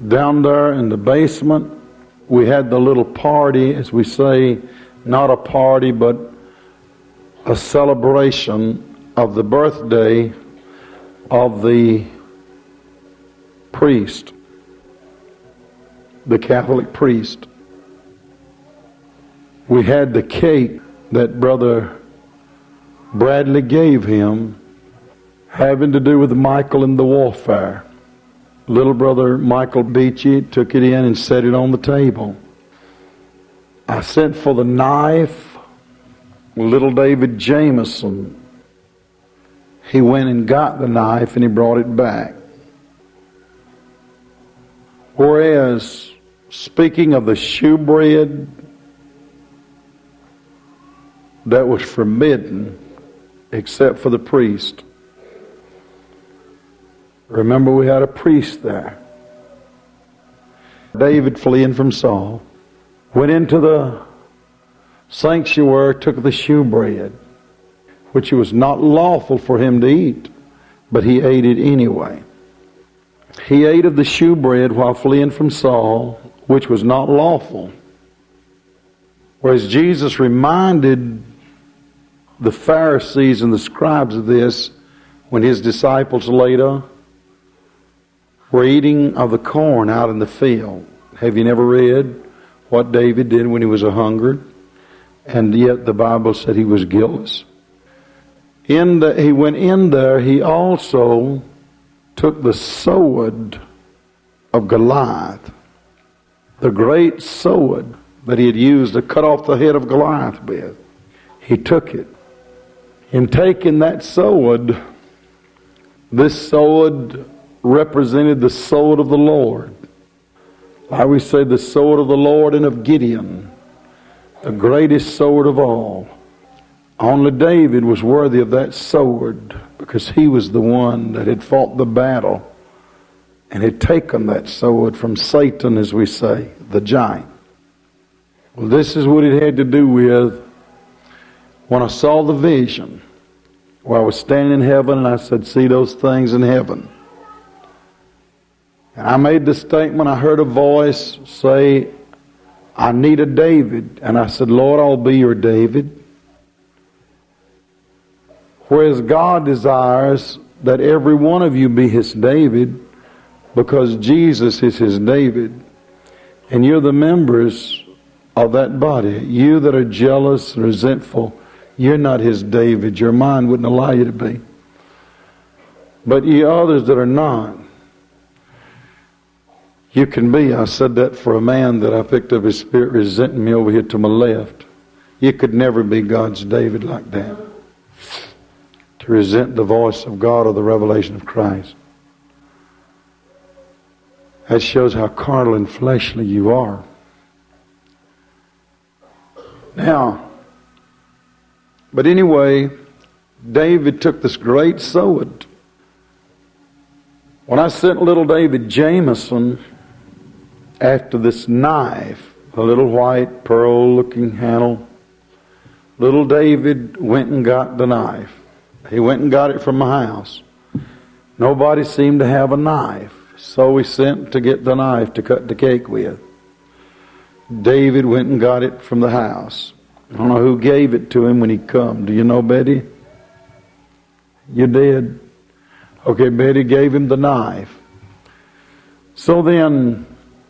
Down there in the basement, we had the little party, as we say, not a party, but a celebration of the birthday of the priest, the Catholic priest. We had the cake that Brother Bradley gave him, having to do with Michael and the warfare. Little brother Michael Beachy took it in and set it on the table. I sent for the knife. Little David Jameson, he went and got the knife and he brought it back. Whereas, speaking of the shewbread that was forbidden except for the priest. Remember, we had a priest there. David, fleeing from Saul, went into the sanctuary, took the shewbread, which it was not lawful for him to eat, but he ate it anyway. He ate of the shewbread while fleeing from Saul, which was not lawful. Whereas Jesus reminded the Pharisees and the scribes of this when his disciples later were eating of the corn out in the field. Have you never read what David did when he was a-hungered? And yet the Bible said he was guiltless. He went in there, he also took the sword of Goliath, the great sword that he had used to cut off the head of Goliath with. He took it. In taking that sword, this sword represented the sword of the Lord. Like we say, the sword of the Lord and of Gideon, the greatest sword of all. Only David was worthy of that sword because he was the one that had fought the battle and had taken that sword from Satan, as we say, the giant. Well, this is what it had to do with when I saw the vision where I was standing in heaven and I said, see those things in heaven. And I made the statement, I heard a voice say, I need a David. And I said, Lord, I'll be your David. Whereas God desires that every one of you be his David, because Jesus is his David. And you're the members of that body. You that are jealous and resentful, you're not his David. Your mind wouldn't allow you to be. But ye others that are not, you can be. I said that for a man that I picked up his spirit resenting me over here to my left. You could never be God's David like that. To resent the voice of God or the revelation of Christ. That shows how carnal and fleshly you are. Now, but anyway, David took this great sword. When I sent little David Jameson after this knife, a little white pearl-looking handle, little David went and got the knife. He went and got it from my house. Nobody seemed to have a knife, so we sent to get the knife to cut the cake with. David went and got it from the house. I don't know who gave it to him when he come. Do you know, Betty? You did? Okay, Betty gave him the knife. So then,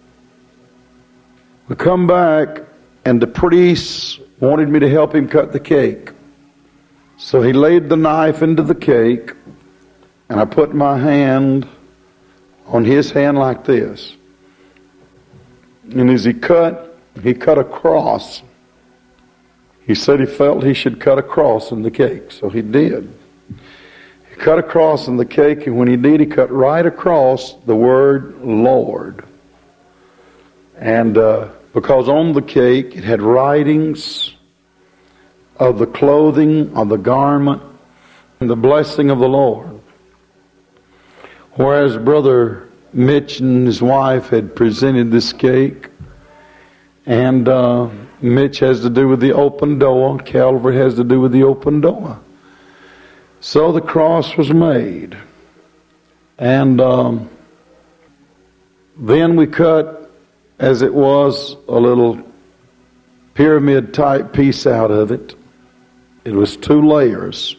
we come back, and the priest wanted me to help him cut the cake. So he laid the knife into the cake, and I put my hand on his hand like this. And as he cut a cross. He said he felt he should cut a cross in the cake, so he did. He cut a cross in the cake, and when he did, he cut right across the word Lord. And because on the cake it had writings of the clothing, of the garment, and the blessing of the Lord. Whereas Brother Mitch and his wife had presented this cake, and Mitch has to do with the open door, Calvary has to do with the open door. So the cross was made. And Then we cut, as it was, a little pyramid type piece out of it. It was 2 layers.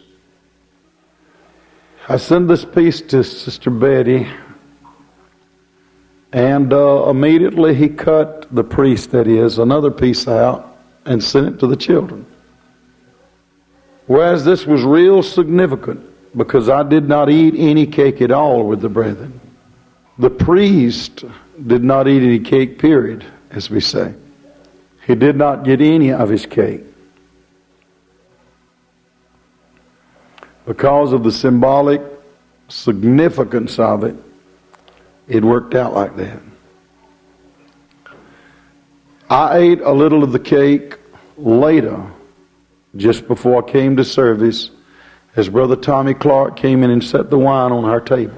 I sent this piece to Sister Betty, and immediately he cut, the priest that is, another piece out and sent it to the children. Whereas this was real significant, because I did not eat any cake at all with the brethren. The priest did not eat any cake, period, as we say. He did not get any of his cake. Because of the symbolic significance of it, it worked out like that. I ate a little of the cake later, just before I came to service, as Brother Tommy Clark came in and set the wine on our table.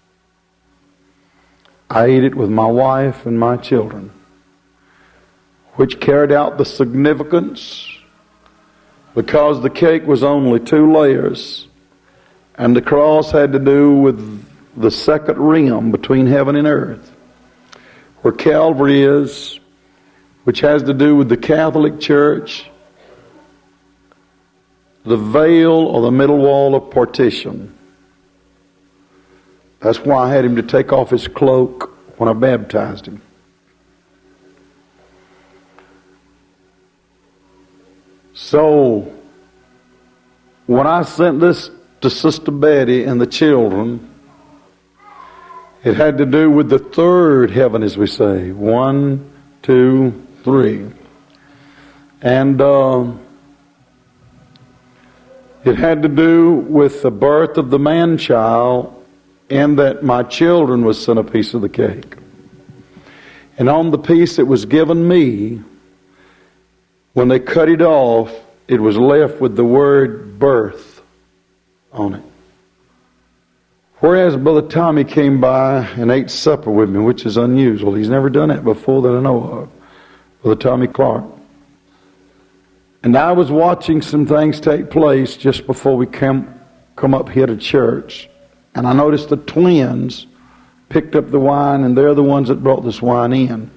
I ate it with my wife and my children, which carried out the significance, because the cake was only 2 layers, and the cross had to do with the second rim between heaven and earth, where Calvary is, which has to do with the Catholic Church, the veil or the middle wall of partition. That's why I had him to take off his cloak when I baptized him. So, when I sent this to Sister Betty and the children, it had to do with the third heaven, as we say. 1, 2, 3. And it had to do with the birth of the man-child, and that my children was sent a piece of the cake. And on the piece that was given me, when they cut it off, it was left with the word birth on it. Whereas Brother Tommy came by and ate supper with me, which is unusual. He's never done that before that I know of. Brother Tommy Clark. And I was watching some things take place just before we come up here to church. And I noticed the twins picked up the wine, and they're the ones that brought this wine in.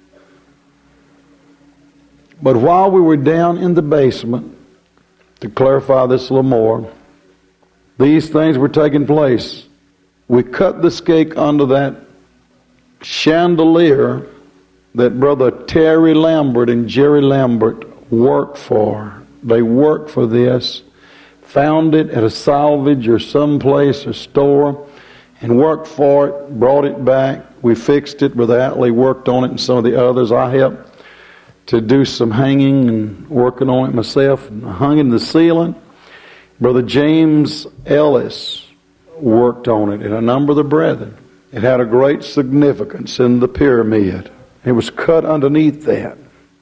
But while we were down in the basement, to clarify this a little more, these things were taking place. We cut this cake under that chandelier that Brother Terry Lambert and Jerry Lambert worked for. They worked for this, found it at a salvage or someplace or store, and worked for it, brought it back. We fixed it. Brother Atlee worked on it, and some of the others. I helped to do some hanging and working on it myself, and hung it in the ceiling. Brother James Ellis worked on it, and a number of the brethren. It had a great significance in the pyramid. It was cut underneath that.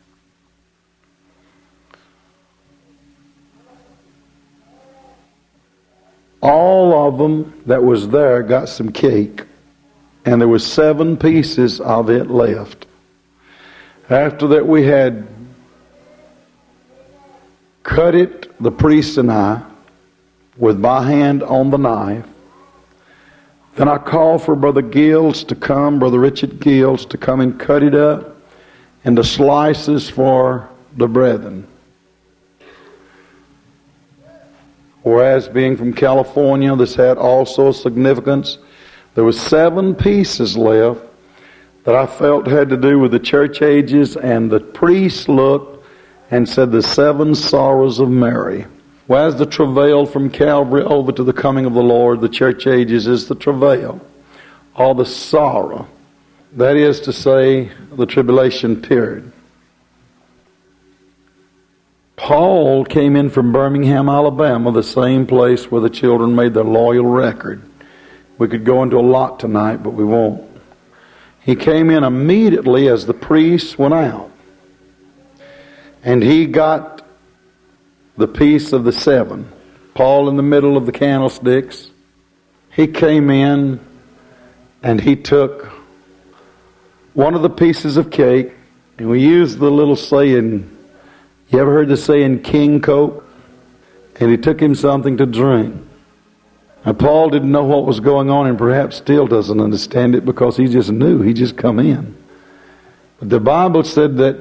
All of them that was there got some cake, and there was 7 pieces of it left. After that, we had cut it, the priest and I, with my hand on the knife. Then I called for Brother Gills to come, Brother Richard Gills, to come and cut it up into slices for the brethren. Whereas being from California, this had also significance. There was 7 pieces left that I felt had to do with the church ages, and the priest looked and said the 7 sorrows of Mary. Whereas the travail from Calvary over to the coming of the Lord, the church ages, is the travail, or the sorrow. That is to say, the tribulation period. Paul came in from Birmingham, Alabama, the same place where the children made their loyal record. We could go into a lot tonight, but we won't. He came in immediately as the priests went out. And he got the piece of the 7. Paul in the middle of the candlesticks. He came in and he took one of the pieces of cake, and we used the little saying, you ever heard the saying, King Coke? And he took him something to drink. Now, Paul didn't know what was going on, and perhaps still doesn't understand it because he just knew. He just come in. But the Bible said that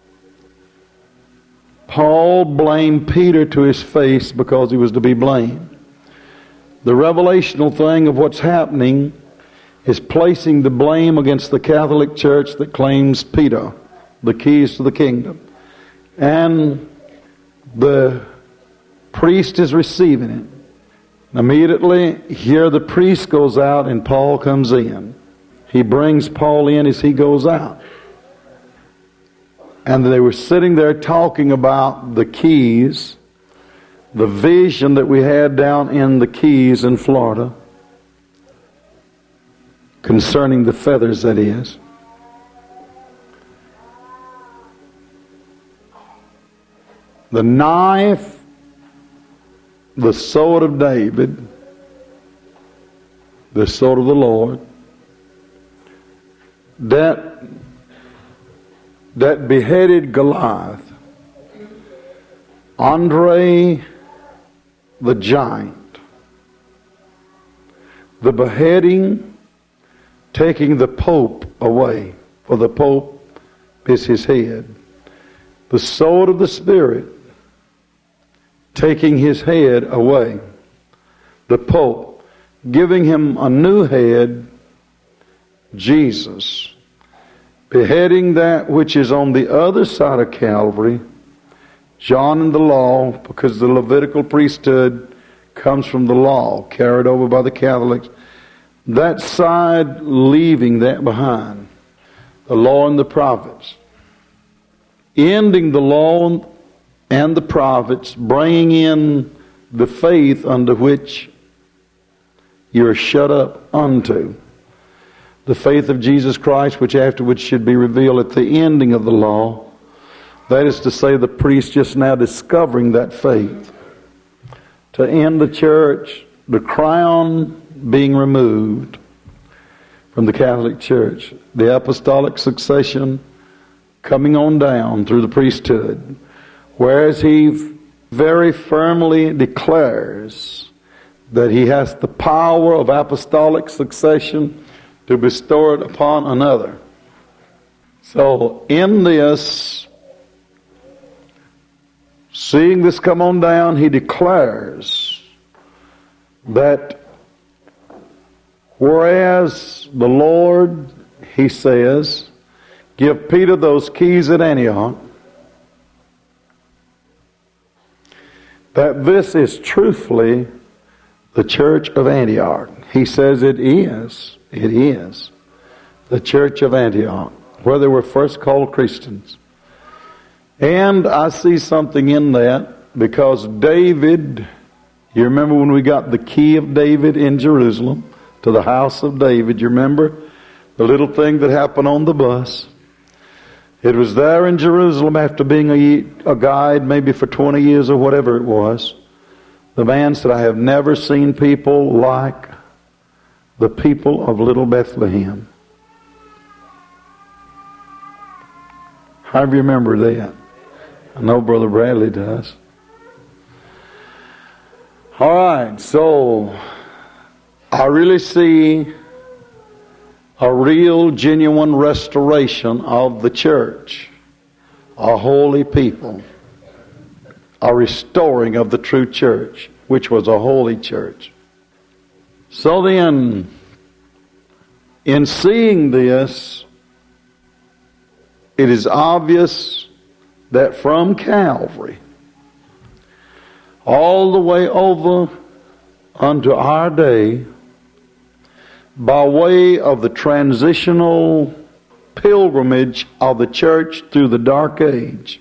Paul blamed Peter to his face because he was to be blamed. The revelational thing of what's happening is placing the blame against the Catholic Church that claims Peter, the keys to the kingdom. And the priest is receiving it. Immediately, here the priest goes out and Paul comes in. He brings Paul in as he goes out. And they were sitting there talking about the keys, the vision that we had down in the Keys in Florida, concerning the feathers, that is. The knife, the sword of David, the sword of the Lord, that beheaded Goliath, Andre the giant, the beheading, taking the Pope away, for the Pope is his head, the sword of the Spirit, taking his head away, the Pope, giving him a new head, Jesus, beheading that which is on the other side of Calvary, John and the law, because the Levitical priesthood comes from the law, carried over by the Catholics, that side leaving that behind, the law and the prophets, ending the law and the prophets, bringing in the faith unto which you're shut up unto. The faith of Jesus Christ, which afterwards should be revealed at the ending of the law. That is to say, the priest just now discovering that faith. To end the church, the crown being removed from the Catholic Church. The apostolic succession coming on down through the priesthood. Whereas he very firmly declares that he has the power of apostolic succession to bestow it upon another. So in this, seeing this come on down, he declares that whereas the Lord, he says, give Peter those keys at Antioch, that this is truthfully the church of Antioch. He says it is the church of Antioch, where they were first called Christians. And I see something in that, because David, you remember when we got the key of David in Jerusalem to the house of David, you remember the little thing that happened on the bus? It was there in Jerusalem after being a guide maybe for 20 years or whatever it was. The man said, I have never seen people like the people of little Bethlehem. How do you remember that? I know Brother Bradley does. All right, so I really see a real, genuine restoration of the church, a holy people, a restoring of the true church, which was a holy church. So then, in seeing this, it is obvious that from Calvary, all the way over unto our day, by way of the transitional pilgrimage of the church through the dark age,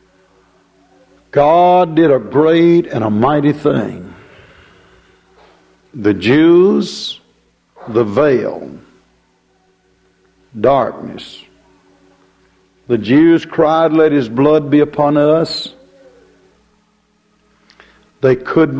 God did a great and a mighty thing. The Jews, the veil, darkness. The Jews cried, let his blood be upon us. They could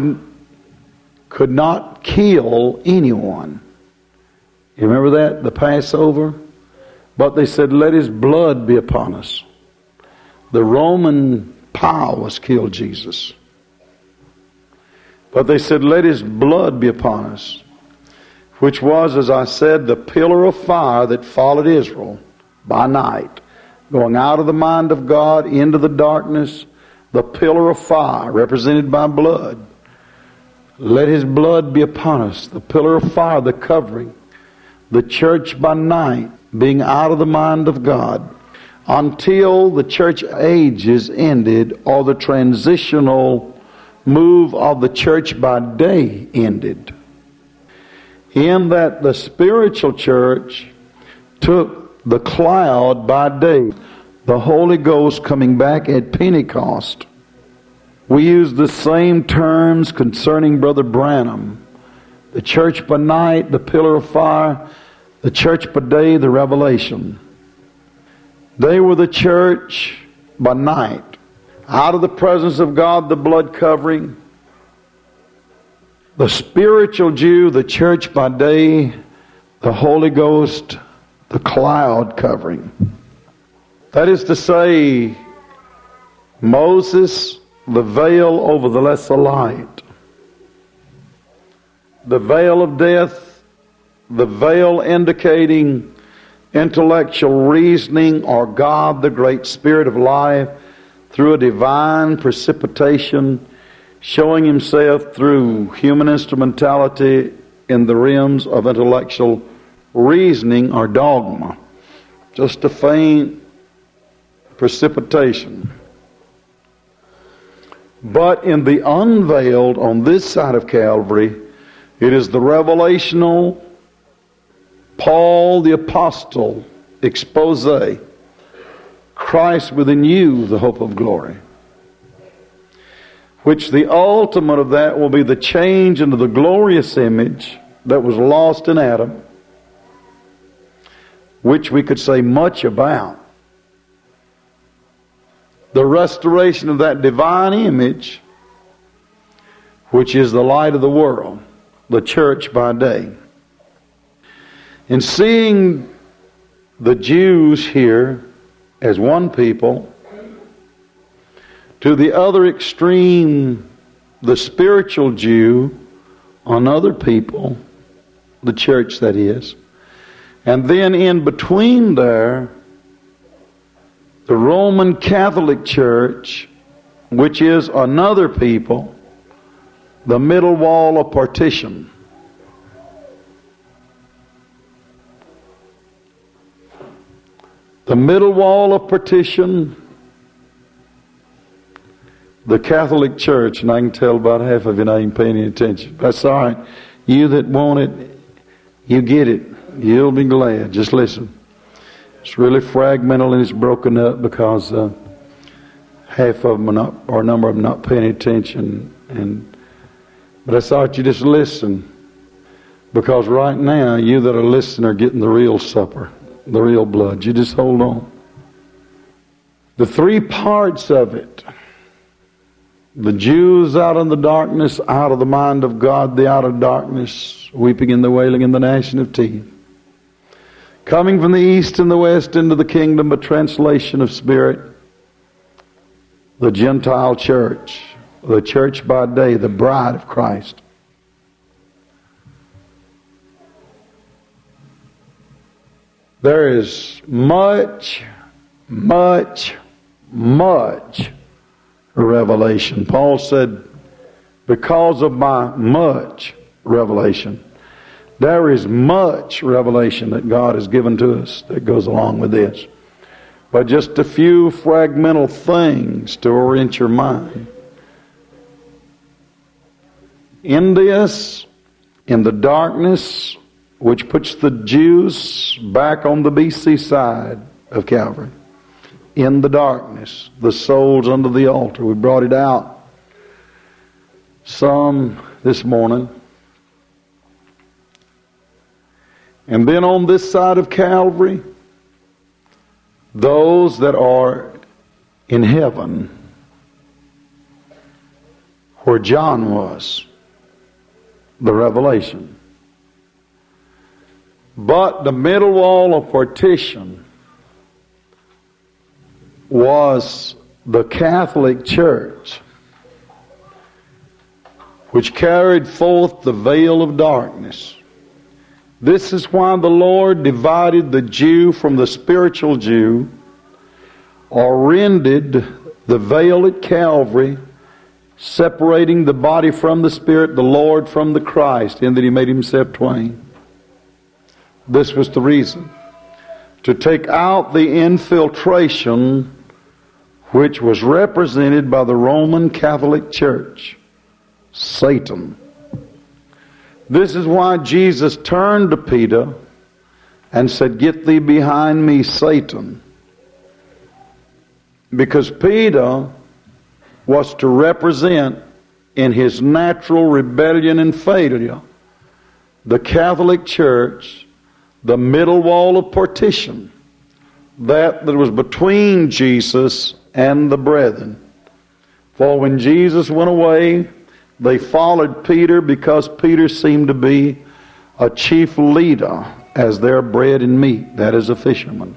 not kill anyone. You remember that? The Passover? But they said, let his blood be upon us. The Roman powers killed Jesus. But they said, let his blood be upon us, which was, as I said, the pillar of fire that followed Israel by night, going out of the mind of God into the darkness, the pillar of fire represented by blood. Let his blood be upon us, the pillar of fire, the covering, the church by night being out of the mind of God, until the church age is ended, or the transitional move of the church by day ended. In that the spiritual church took the cloud by day, the Holy Ghost coming back at Pentecost. We use the same terms concerning Brother Branham. The church by night, the pillar of fire, the church by day, the revelation. They were the church by night. Out of the presence of God, the blood covering. The spiritual Jew, the church by day, the Holy Ghost, the cloud covering. That is to say, Moses, the veil over the lesser light. The veil of death, the veil indicating intellectual reasoning, or God, the great Spirit of life, through a divine precipitation, showing himself through human instrumentality in the realms of intellectual reasoning or dogma. Just a faint precipitation. But in the unveiled on this side of Calvary, it is the revelational Paul the Apostle expose, Christ within you, the hope of glory. Which the ultimate of that will be the change into the glorious image that was lost in Adam, which we could say much about. The restoration of that divine image, which is the light of the world, the church by day. In seeing the Jews here as one people, to the other extreme, the spiritual Jew on other people, the church that is, and then in between there, the Roman Catholic Church, which is another people, the middle wall of partition. The middle wall of partition, the Catholic Church, and I can tell about half of you not even paying any attention. That's all right. You that want it, you get it. You'll be glad. Just listen. It's really fragmental and it's broken up because half of them are not, or a number of them not paying attention. But I thought you just listen, because right now you that are listening are getting the real supper, the real blood. You just hold on. The three parts of it: the Jews out in the darkness, out of the mind of God, the outer darkness, weeping and the wailing and the gnashing of teeth. Coming from the east and the west into the kingdom, a translation of spirit. The Gentile church, the church by day, the bride of Christ. There is much revelation. Paul said, because of my much revelation. There is much revelation that God has given to us that goes along with this. But just a few fragmental things to orient your mind. In this, in the darkness, which puts the Jews back on the BC side of Calvary. In the darkness, the souls under the altar. We brought it out some this morning. And then on this side of Calvary, those that are in heaven, where John was, the revelation. But the middle wall of partition was the Catholic Church, which carried forth the veil of darkness. This is why the Lord divided the Jew from the spiritual Jew, or rended the veil at Calvary, separating the body from the Spirit, the Lord from the Christ, in that He made Himself twain. This was the reason. To take out the infiltration which was represented by the Roman Catholic Church, Satan. This is why Jesus turned to Peter and said, "Get thee behind me, Satan." Because Peter was to represent, in his natural rebellion and failure, the Catholic Church, the middle wall of partition, that was between Jesus and the brethren. For when Jesus went away, they followed Peter because Peter seemed to be a chief leader as their bread and meat, that is, a fisherman.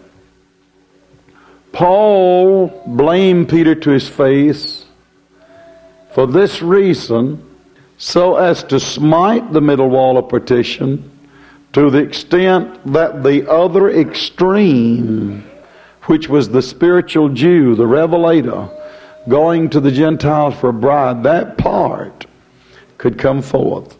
Paul blamed Peter to his face for this reason, so as to smite the middle wall of partition to the extent that the other extreme, which was the spiritual Jew, the revelator, going to the Gentiles for a bride, that part could come forth.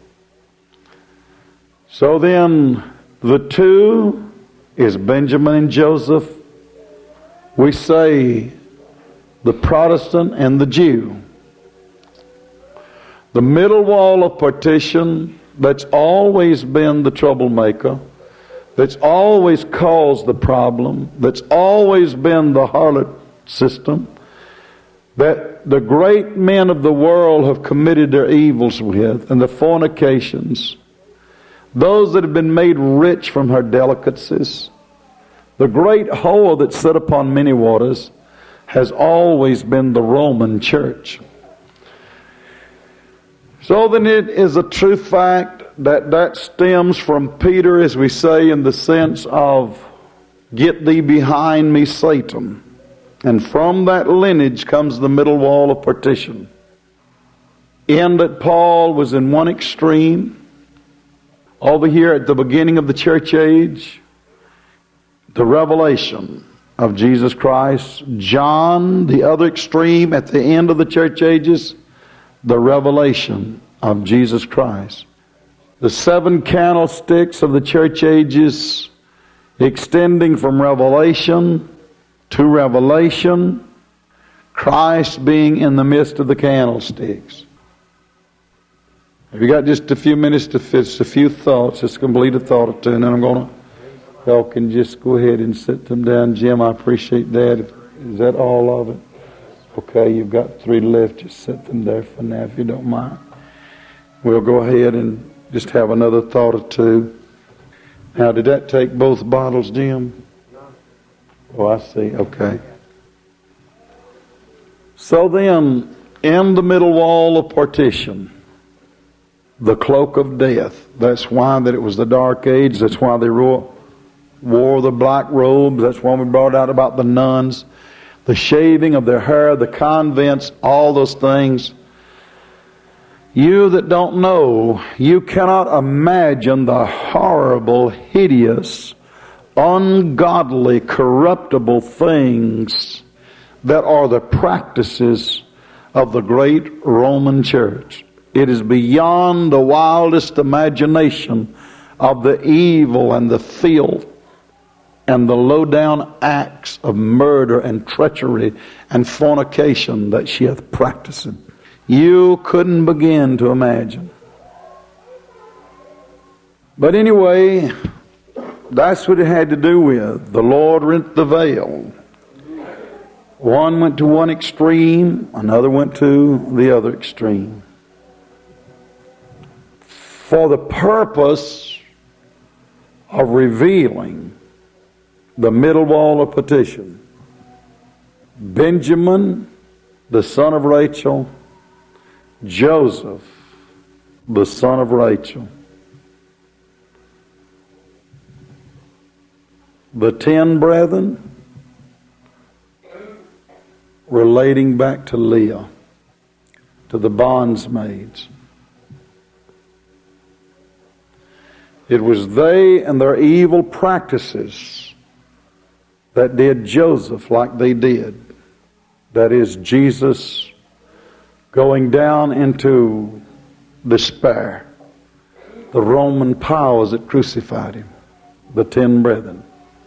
So then, the two is Benjamin and Joseph. We say the Protestant and the Jew. The middle wall of partition that's always been the troublemaker, that's always caused the problem, that's always been the harlot system, that the great men of the world have committed their evils with, and the fornications, those that have been made rich from her delicacies, the great whore that sat upon many waters, has always been the Roman Church. So then it is a true fact that stems from Peter, as we say, in the sense of, "Get thee behind me, Satan." And from that lineage comes the middle wall of partition. In that Paul was in one extreme, over here at the beginning of the church age, the revelation of Jesus Christ. John, the other extreme, at the end of the church ages, the revelation of Jesus Christ. The seven candlesticks of the church ages, extending from revelation to revelation, Christ being in the midst of the candlesticks. Have you got just a few minutes to fix a few thoughts? Just complete a thought or two, and then I'm going to, y'all can just go ahead and sit them down. Jim, I appreciate that. Is that all of it? Okay, you've got 3 left. Just set them there for now, if you don't mind. We'll go ahead and just have another thought or two. Now, did that take both bottles, Jim? Oh, I see. Okay. So then, in the middle wall of partition, the cloak of death. That's why that it was the dark age. That's why they wore the black robes. That's why we brought out about the nuns. The shaving of their hair, the convents, all those things. You that don't know, you cannot imagine the horrible, hideous, ungodly, corruptible things that are the practices of the great Roman Church. It is beyond the wildest imagination of the evil and the filth and the low-down acts of murder and treachery and fornication that she hath practiced. You couldn't begin to imagine. But anyway, that's what it had to do with. The Lord rent the veil. One went to one extreme, another went to the other extreme. For the purpose of revealing the middle wall of partition. Benjamin, the son of Rachel. Joseph, the son of Rachel. The 10 brethren relating back to Leah, to the bondsmaids. It was they and their evil practices that did Joseph like they did. That is, Jesus going down into despair. The Roman powers that crucified him, the 10 brethren.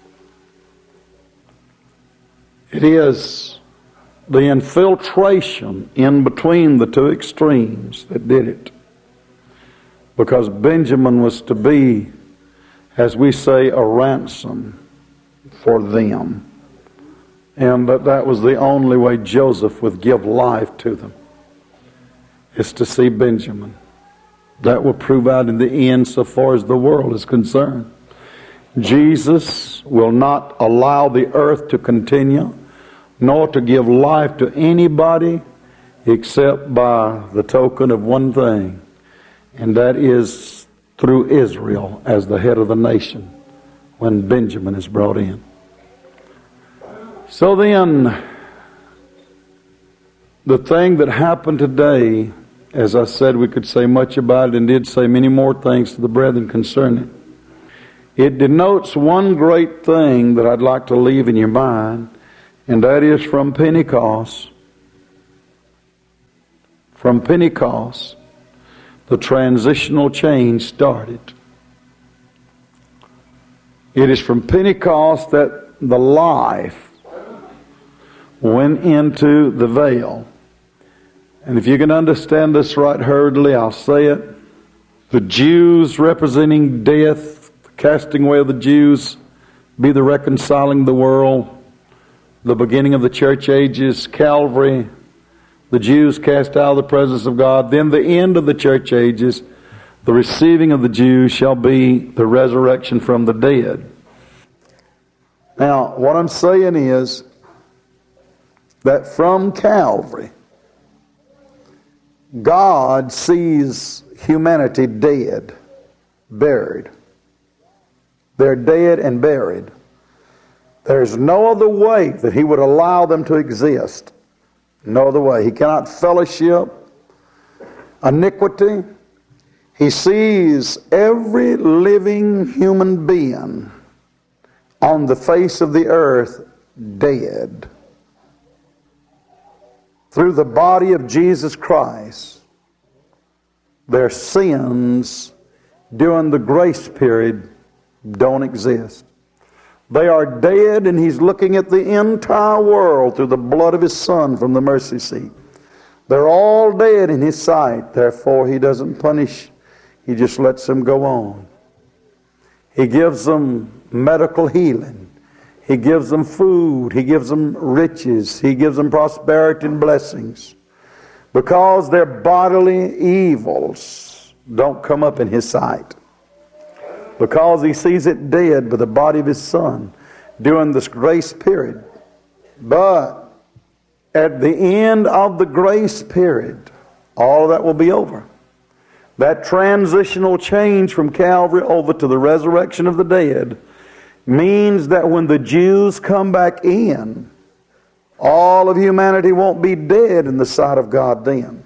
It is the infiltration in between the two extremes that did it. Because Benjamin was to be, as we say, a ransom for them. And that was the only way Joseph would give life to them, is to see Benjamin. That will prove out in the end so far as the world is concerned. Jesus will not allow the earth to continue, nor to give life to anybody except by the token of one thing, and that is through Israel as the head of the nation when Benjamin is brought in. So then, the thing that happened today, as I said, we could say much about it and did say many more things to the brethren concerning it. It denotes one great thing that I'd like to leave in your mind, and that is from Pentecost. From Pentecost, the transitional change started. It is from Pentecost that the life went into the veil. And if you can understand this right hurriedly, I'll say it. The Jews representing death, the casting away of the Jews, be the reconciling the world. The beginning of the church ages, Calvary, the Jews cast out of the presence of God. Then the end of the church ages, the receiving of the Jews shall be the resurrection from the dead. Now, what I'm saying is that from Calvary, God sees humanity dead, buried. They're dead and buried. There's no other way that He would allow them to exist. No other way. He cannot fellowship iniquity. He sees every living human being on the face of the earth dead. Through the body of Jesus Christ, their sins during the grace period don't exist. They are dead, and He's looking at the entire world through the blood of His Son from the mercy seat. They're all dead in His sight. Therefore, He doesn't punish. He just lets them go on. He gives them medical healing. He gives them food. He gives them riches. He gives them prosperity and blessings. Because their bodily evils don't come up in His sight. Because He sees it dead by the body of His Son during this grace period. But at the end of the grace period, all of that will be over. That transitional change from Calvary over to the resurrection of the dead means that when the Jews come back in, all of humanity won't be dead in the sight of God then.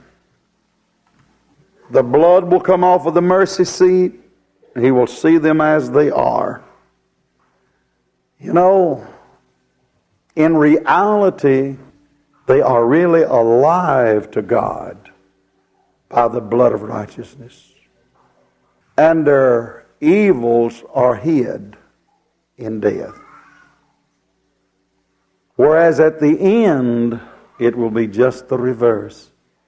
The blood will come off of the mercy seat. He will see them as they are. You know, in reality, they are really alive to God by the blood of righteousness. And their evils are hid in death. Whereas at the end, it will be just the reverse.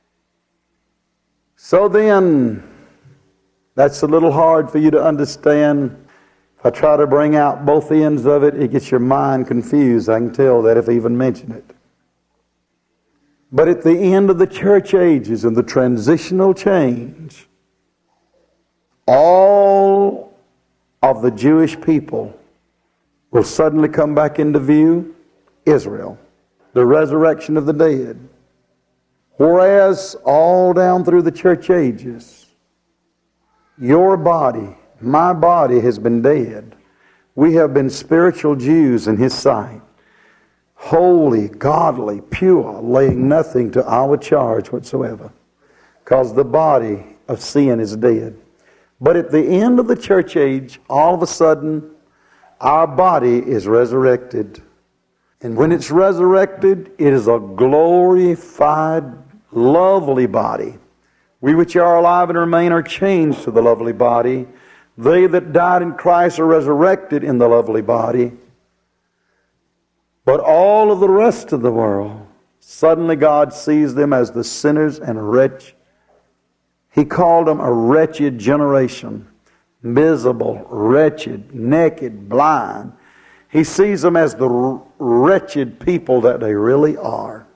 So then, that's a little hard for you to understand. If I try to bring out both ends of it, it gets your mind confused. I can tell that if I even mention it. But at the end of the church ages and the transitional change, all of the Jewish people will suddenly come back into view. Israel, the resurrection of the dead. Whereas all down through the church ages, your body, my body has been dead. We have been spiritual Jews in His sight. Holy, godly, pure, laying nothing to our charge whatsoever. Because the body of sin is dead. But at the end of the church age, all of a sudden, our body is resurrected. And when it's resurrected, it is a glorified, lovely body. We which are alive and remain are changed to the lovely body. They that died in Christ are resurrected in the lovely body. But all of the rest of the world, suddenly God sees them as the sinners and wretch. He called them a wretched generation. Miserable, wretched, naked, blind. He sees them as the wretched people that they really are.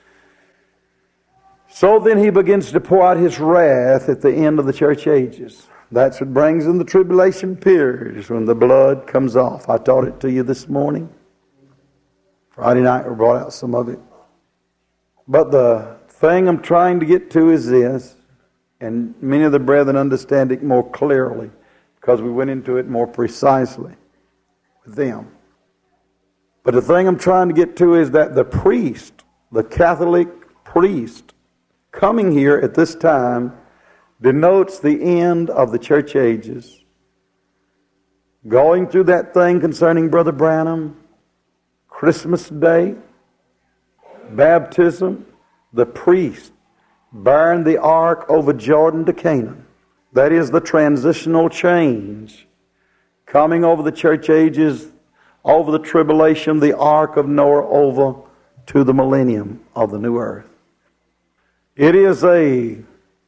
So then He begins to pour out His wrath at the end of the church ages. That's what brings in the tribulation period, when the blood comes off. I taught it to you this morning. Friday night we brought out some of it. But the thing I'm trying to get to is this, and many of the brethren understand it more clearly because we went into it more precisely with them. But the thing I'm trying to get to is that the priest, the Catholic priest, coming here at this time denotes the end of the church ages. Going through that thing concerning Brother Branham, Christmas Day, baptism, the priest bearing the ark over Jordan to Canaan. That is the transitional change. Coming over the church ages, over the tribulation, the ark of Noah over to the millennium of the new earth. It is a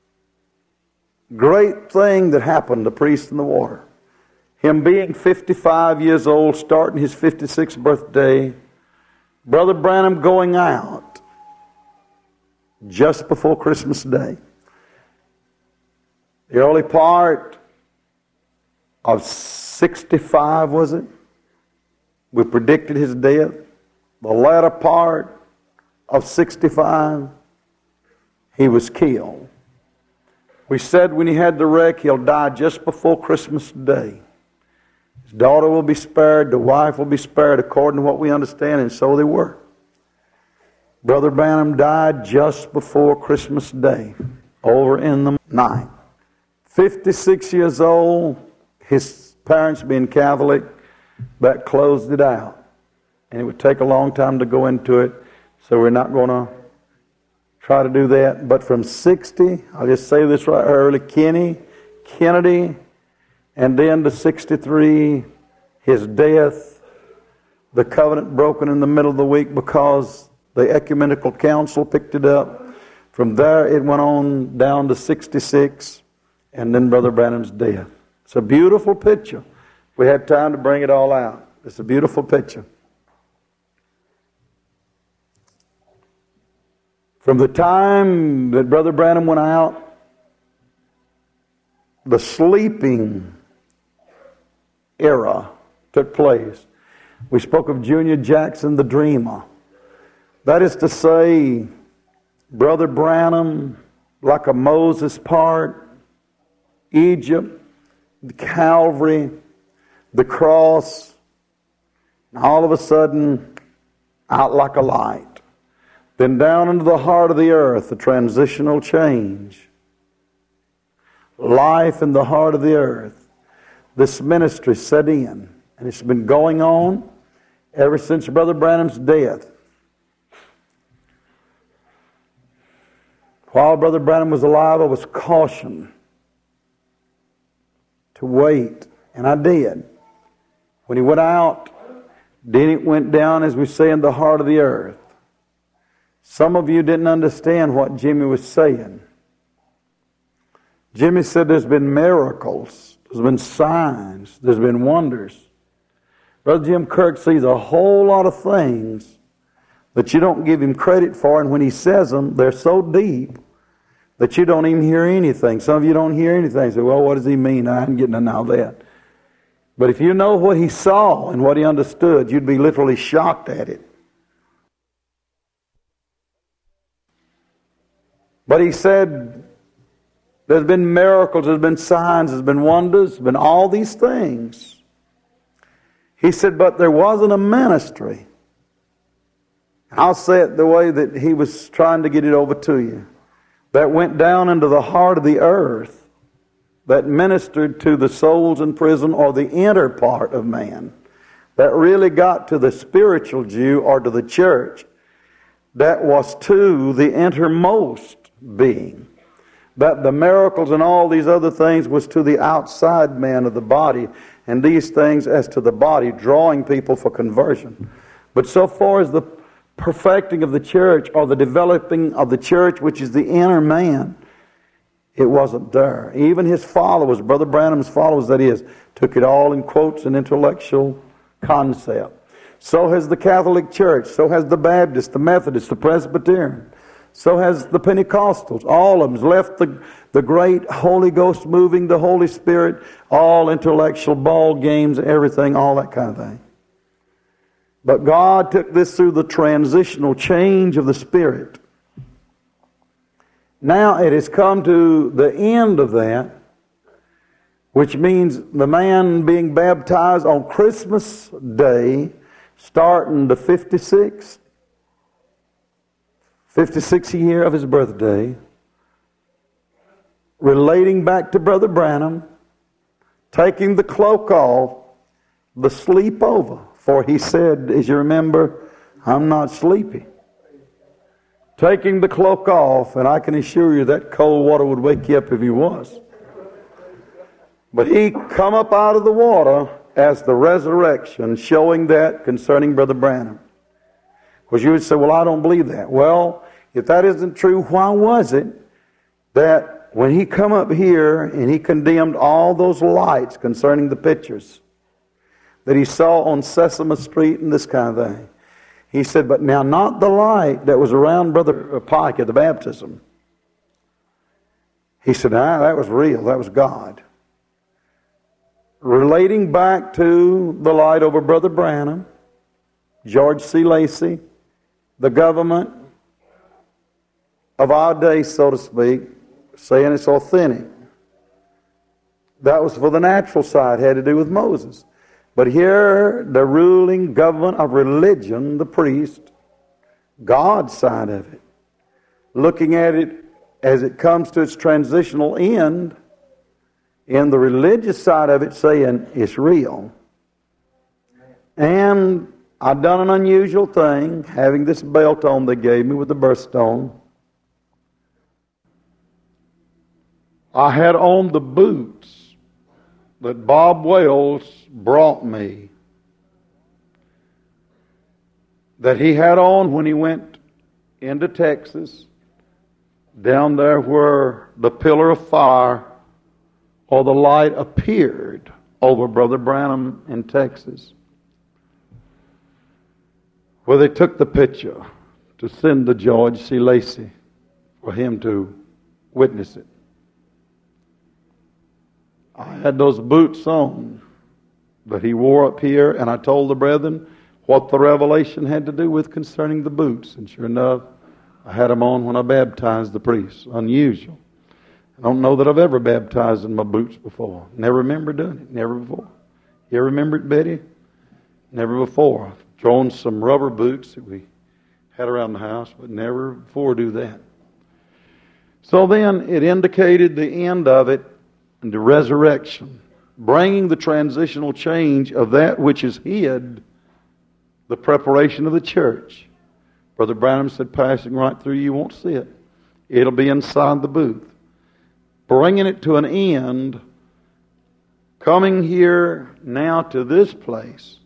great thing that happened, the priest in the water. Him being 55 years old, starting his 56th birthday, Brother Branham going out just before Christmas Day. The early part of 65, was it? We predicted his death. The latter part of 65, he was killed. We said when he had the wreck, he'll die just before Christmas Day. His daughter will be spared, the wife will be spared, according to what we understand, and so they were. Brother Branham died just before Christmas Day, over in the night. 56 years old, his parents being Catholic, that closed it out. And it would take a long time to go into it, so we're not going to try to do that. But from 60, I'll just say this right early, Kennedy, and then to 63, his death, the covenant broken in the middle of the week because the ecumenical council picked it up. From there it went on down to 66, and then Brother Branham's death. It's a beautiful picture. We had time to bring it all out. It's a beautiful picture. From the time that Brother Branham went out, the sleeping era took place. We spoke of Junior Jackson, the dreamer. That is to say, Brother Branham, like a Moses part, Egypt, the Calvary, the cross, and all of a sudden, out like a light. Then down into the heart of the earth, the transitional change. Life in the heart of the earth. This ministry set in, and it's been going on ever since Brother Branham's death. While Brother Branham was alive, I was cautioned to wait, and I did. When he went out, then it went down, as we say, in the heart of the earth. Some of you didn't understand what Jimmy was saying. Jimmy said there's been miracles, there's been signs, there's been wonders. Brother Jim Kirk sees a whole lot of things that you don't give him credit for, and when he says them, they're so deep that you don't even hear anything. Some of you don't hear anything. Say, well, what does he mean? I ain't getting none of that. But if you know what he saw and what he understood, you'd be literally shocked at it. But he said, there's been miracles, there's been signs, there's been wonders, there's been all these things. He said, but there wasn't a ministry. I'll say it the way that he was trying to get it over to you. That went down into the heart of the earth that ministered to the souls in prison, or the inner part of man, that really got to the spiritual Jew or to the church, that was to the innermost being. That the miracles and all these other things was to the outside man of the body, and these things as to the body, drawing people for conversion. But so far as the perfecting of the church, or the developing of the church, which is the inner man, it wasn't there. Even his followers, Brother Branham's followers that is, took it all in quotes and intellectual concept. So has the Catholic Church, so has the Baptist, the Methodist, the Presbyterian, so has the Pentecostals. All of them left the great Holy Ghost moving, the Holy Spirit, all intellectual ball games, everything, all that kind of thing. But God took this through the transitional change of the Spirit. Now it has come to the end of that, which means the man being baptized on Christmas Day, starting the 56th year of his birthday, relating back to Brother Branham, taking the cloak off, the sleep over. For he said, as you remember, I'm not sleepy. Taking the cloak off, and I can assure you that cold water would wake you up if he was. But he come up out of the water as the resurrection, showing that concerning Brother Branham. Because you would say, well, I don't believe that. Well, if that isn't true, why was it that when he come up here and he condemned all those lights concerning the pictures that he saw on Sesame Street and this kind of thing, he said, but now not the light that was around Brother Pike at the baptism. He said, that was real. That was God. Relating back to the light over Brother Branham, George C. Lacey, the government of our day, so to speak, saying it's authentic. That was for the natural side, had to do with Moses. But here, the ruling government of religion, the priest, God's side of it, looking at it as it comes to its transitional end, in the religious side of it, saying it's real. And I've done an unusual thing, having this belt on they gave me with the birthstone. I had on the boots that Bob Wells brought me, that he had on when he went into Texas, down there where the pillar of fire or the light appeared over Brother Branham in Texas, where they took the picture to send to George C. Lacey for him to witness it. I had those boots on that he wore up here, and I told the brethren what the revelation had to do with concerning the boots. And sure enough, I had them on when I baptized the priest. Unusual. I don't know that I've ever baptized in my boots before. Never remember doing it. Never before. You ever remember it, Betty? Never before. I've thrown some rubber boots that we had around the house, but never before do that. So then it indicated the end of it, and the resurrection, bringing the transitional change of that which is hid, the preparation of the church. Brother Branham said, passing right through, you won't see it. It'll be inside the booth. Bringing it to an end, coming here now to this place,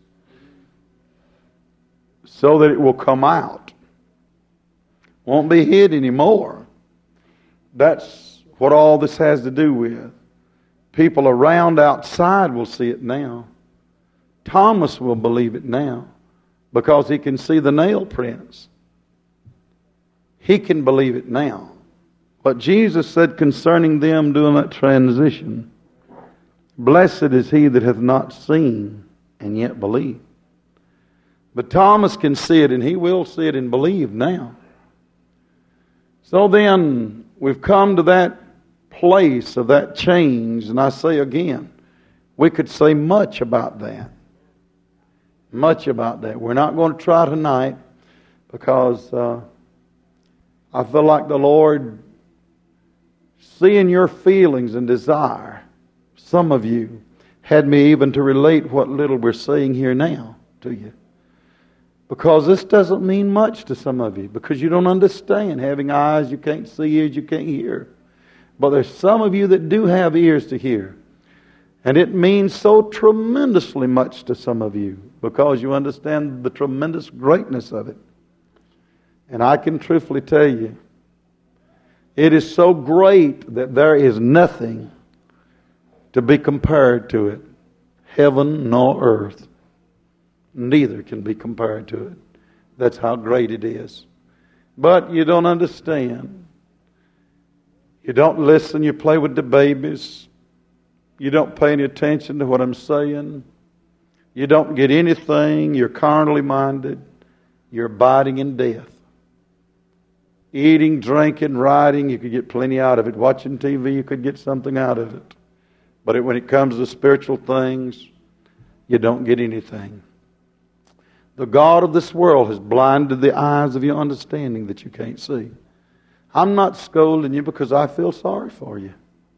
so that it will come out. Won't be hid anymore. That's what all this has to do with. People around outside will see it now. Thomas will believe it now because he can see the nail prints. He can believe it now. But Jesus said concerning them doing that transition, blessed is he that hath not seen and yet believed. But Thomas can see it, and he will see it and believe now. So then, we've come to that place of that change, and I say again, we could say much about that. Much about that. We're not going to try tonight because I feel like the Lord, seeing your feelings and desire, some of you, had me even to relate what little we're saying here now to you. Because this doesn't mean much to some of you, because you don't understand. Having eyes you can't see, ears you can't hear. But there's some of you that do have ears to hear. And it means so tremendously much to some of you, because you understand the tremendous greatness of it. And I can truthfully tell you, it is so great that there is nothing to be compared to it. Heaven nor earth. Neither can be compared to it. That's how great it is. But you don't understand. You don't listen. You play with the babies. You don't pay any attention to what I'm saying. You don't get anything. You're carnally minded. You're abiding in death. Eating, drinking, riding, you could get plenty out of it. Watching TV, you could get something out of it. But when it comes to spiritual things, you don't get anything. The God of this world has blinded the eyes of your understanding that you can't see. I'm not scolding you because I feel sorry for you.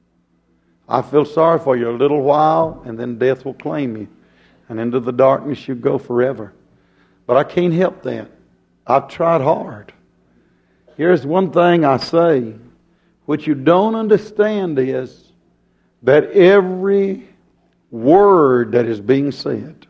I feel sorry for you a little while, and then death will claim you. And into the darkness you go forever. But I can't help that. I've tried hard. Here's one thing I say. What you don't understand is that every word that is being said,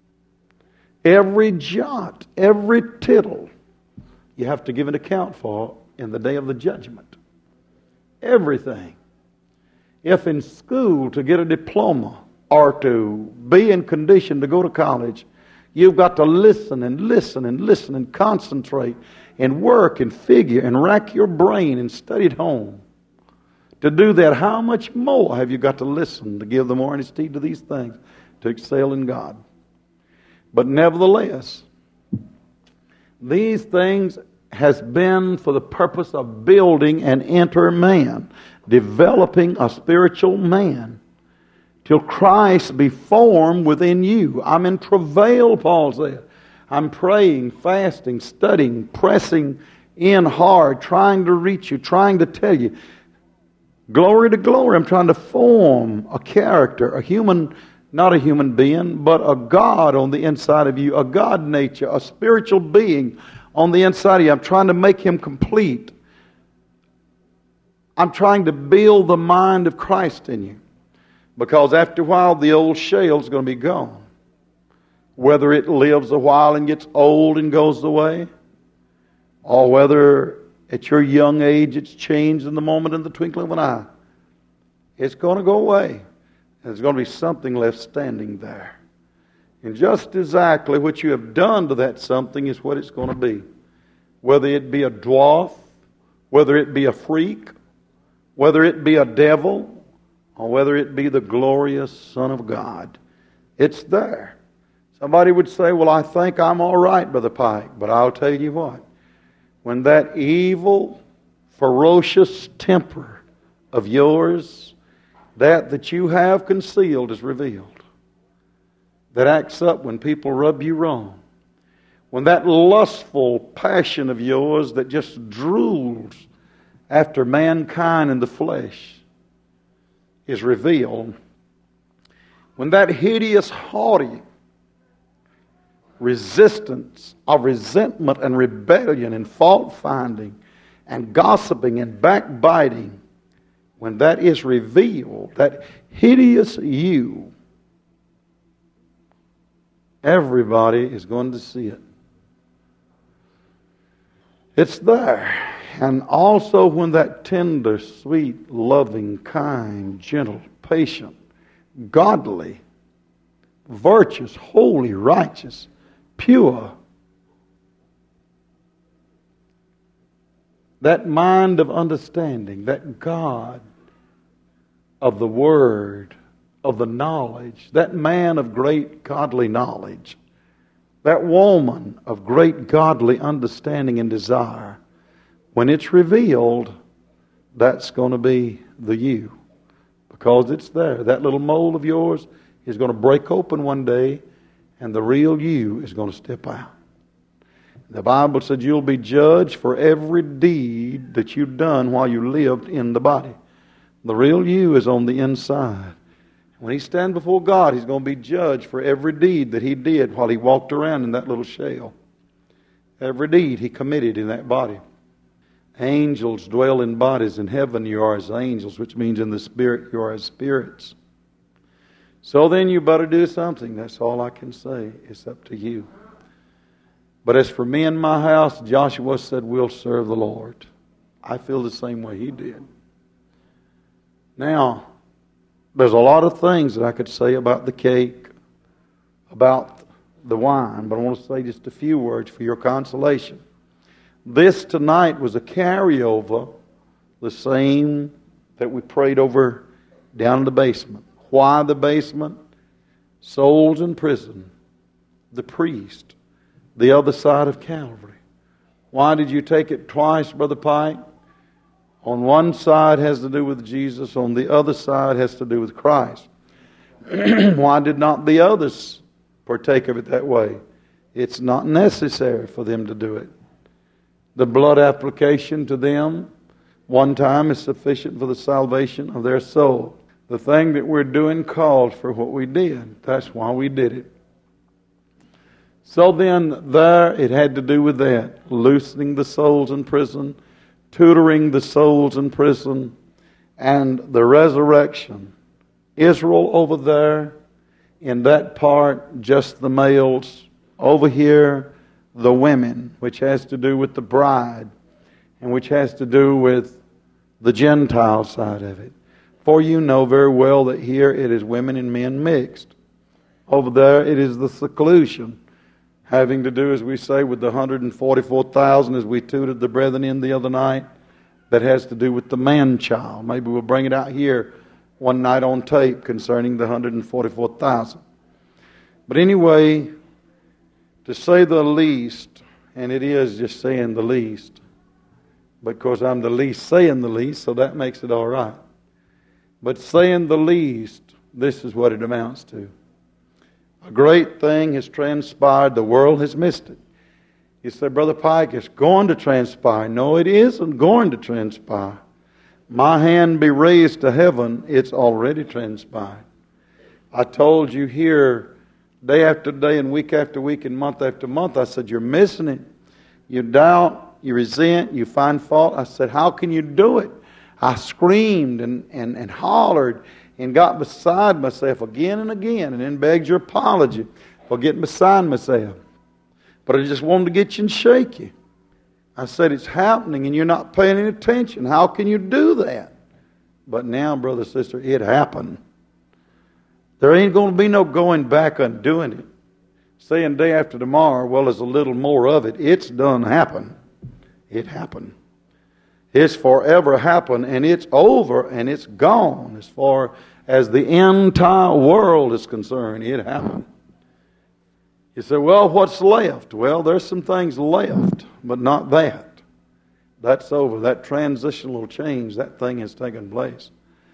every jot, every tittle, you have to give an account for in the day of the judgment. Everything. If in school to get a diploma or to be in condition to go to college, you've got to listen and listen and listen and concentrate and work and figure and rack your brain and study at home. To do that, how much more have you got to listen to give the more earnest heed to these things to excel in God? But nevertheless, these things has been for the purpose of building an inner man, developing a spiritual man, till Christ be formed within you. I'm in travail, Paul said. I'm praying, fasting, studying, pressing in hard, trying to reach you, trying to tell you. Glory to glory, I'm trying to form a character, a human, not a human being, but a God on the inside of you, a God nature, a spiritual being on the inside of you. I'm trying to make him complete. I'm trying to build the mind of Christ in you. Because after a while, the old shell is going to be gone. Whether it lives a while and gets old and goes away, or whether at your young age it's changed in the moment, in the twinkling of an eye, it's going to go away. And there's going to be something left standing there. And just exactly what you have done to that something is what it's going to be. Whether it be a dwarf, whether it be a freak, whether it be a devil, or whether it be the glorious Son of God. It's there. Somebody would say, well, I think I'm all right, Brother Pike. But I'll tell you what. When that evil, ferocious temper of yours, that you have concealed is revealed, that acts up when people rub you wrong, when that lustful passion of yours that just drools after mankind in the flesh is revealed, when that hideous, haughty resistance of resentment and rebellion and fault-finding and gossiping and backbiting, when that is revealed, that hideous you, everybody is going to see it. It's there. And also when that tender, sweet, loving, kind, gentle, patient, godly, virtuous, holy, righteous, pure, that mind of understanding, that God of the Word, of the knowledge, that man of great godly knowledge, that woman of great godly understanding and desire, when it's revealed, that's going to be the you. Because it's there. That little mold of yours is going to break open one day, and the real you is going to step out. The Bible said you'll be judged for every deed that you've done while you lived in the body. The real you is on the inside. When he stands before God, he's going to be judged for every deed that he did while he walked around in that little shell. Every deed he committed in that body. Angels dwell in bodies. In heaven you are as angels, which means in the spirit you are as spirits. So then you better do something. That's all I can say. It's up to you. But as for me and my house, Joshua said, we'll serve the Lord. I feel the same way he did. Now, there's a lot of things that I could say about the cake, about the wine, but I want to say just a few words for your consolation. This tonight was a carryover, the same that we prayed over down in the basement. Why the basement? Souls in prison, the priest, the other side of Calvary. Why did you take it twice, Brother Pike? On one side has to do with Jesus, on the other side has to do with Christ. Why did not the others partake of it that way? It's not necessary for them to do it. The blood application to them one time is sufficient for the salvation of their soul. The thing that we're doing calls for what we did. That's why we did it. So then there it had to do with that. Loosening the souls in prison, tutoring the souls in prison, and the resurrection. Israel over there, in that part, just the males. Over here, the women, which has to do with the bride, and which has to do with the Gentile side of it. For you know very well that here it is women and men mixed. Over there it is the seclusion, having to do, as we say, with the 144,000 as we tutored the brethren in the other night. That has to do with the man-child. Maybe we'll bring it out here one night on tape concerning the 144,000. But anyway, to say the least, and it is just saying the least, because I'm the least saying the least, so that makes it all right. But saying the least, this is what it amounts to. A great thing has transpired. The world has missed it. You say, Brother Pike, it's going to transpire. No, it isn't going to transpire. My hand be raised to heaven, it's already transpired. I told you here, day after day and week after week and month after month, I said, you're missing it. You doubt, you resent, you find fault. I said, how can you do it? I screamed and hollered and got beside myself again and again and then begged your apology for getting beside myself. But I just wanted to get you and shake you. I said, it's happening and you're not paying any attention. How can you do that? But now, brother, sister, it happened. There ain't going to be no going back on doing it. Saying day after tomorrow, well, there's a little more of it. It's done happened. It happened. It's forever happened, and it's over, and it's gone. As far as the entire world is concerned, it happened. You say, well, what's left? Well, there's some things left, but not that. That's over. That transitional change, that thing has taken place.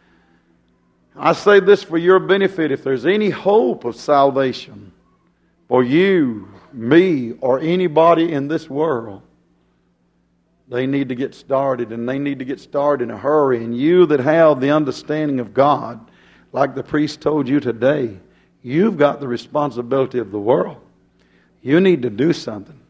I say this for your benefit. If there's any hope of salvation for you, me, or anybody in this world, they need to get started, and they need to get started in a hurry. And you that have the understanding of God, like the priest told you today, you've got the responsibility of the world. You need to do something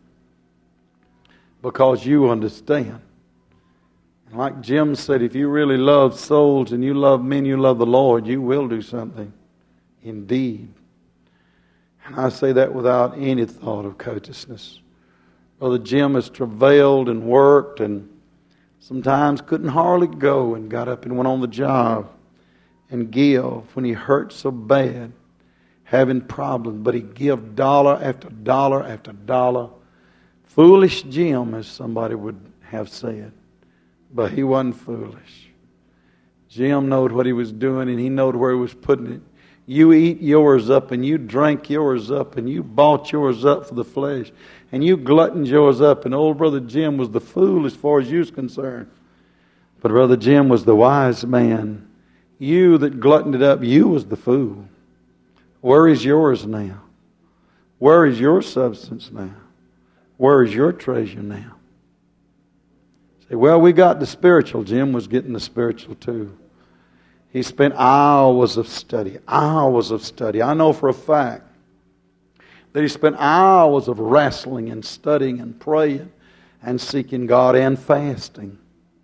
because you understand. And like Jim said, if you really love souls and you love men, you love the Lord, you will do something indeed. And I say that without any thought of covetousness. Brother Jim has travailed and worked and sometimes couldn't hardly go and got up and went on the job and give when he hurt so bad, having problems. But he give dollar after dollar after dollar. Foolish Jim, as somebody would have said. But he wasn't foolish. Jim knowed what he was doing and he knowed where he was putting it. You eat yours up and you drank yours up and you bought yours up for the flesh. And you gluttoned yours up. And old Brother Jim was the fool as far as you was concerned. But Brother Jim was the wise man. You that gluttoned it up, you was the fool. Where is yours now? Where is your substance now? Where is your treasure now? Say, well, we got the spiritual. Jim was getting the spiritual too. He spent hours of study, hours of study. I know for a fact that he spent hours of wrestling and studying and praying and seeking God and fasting.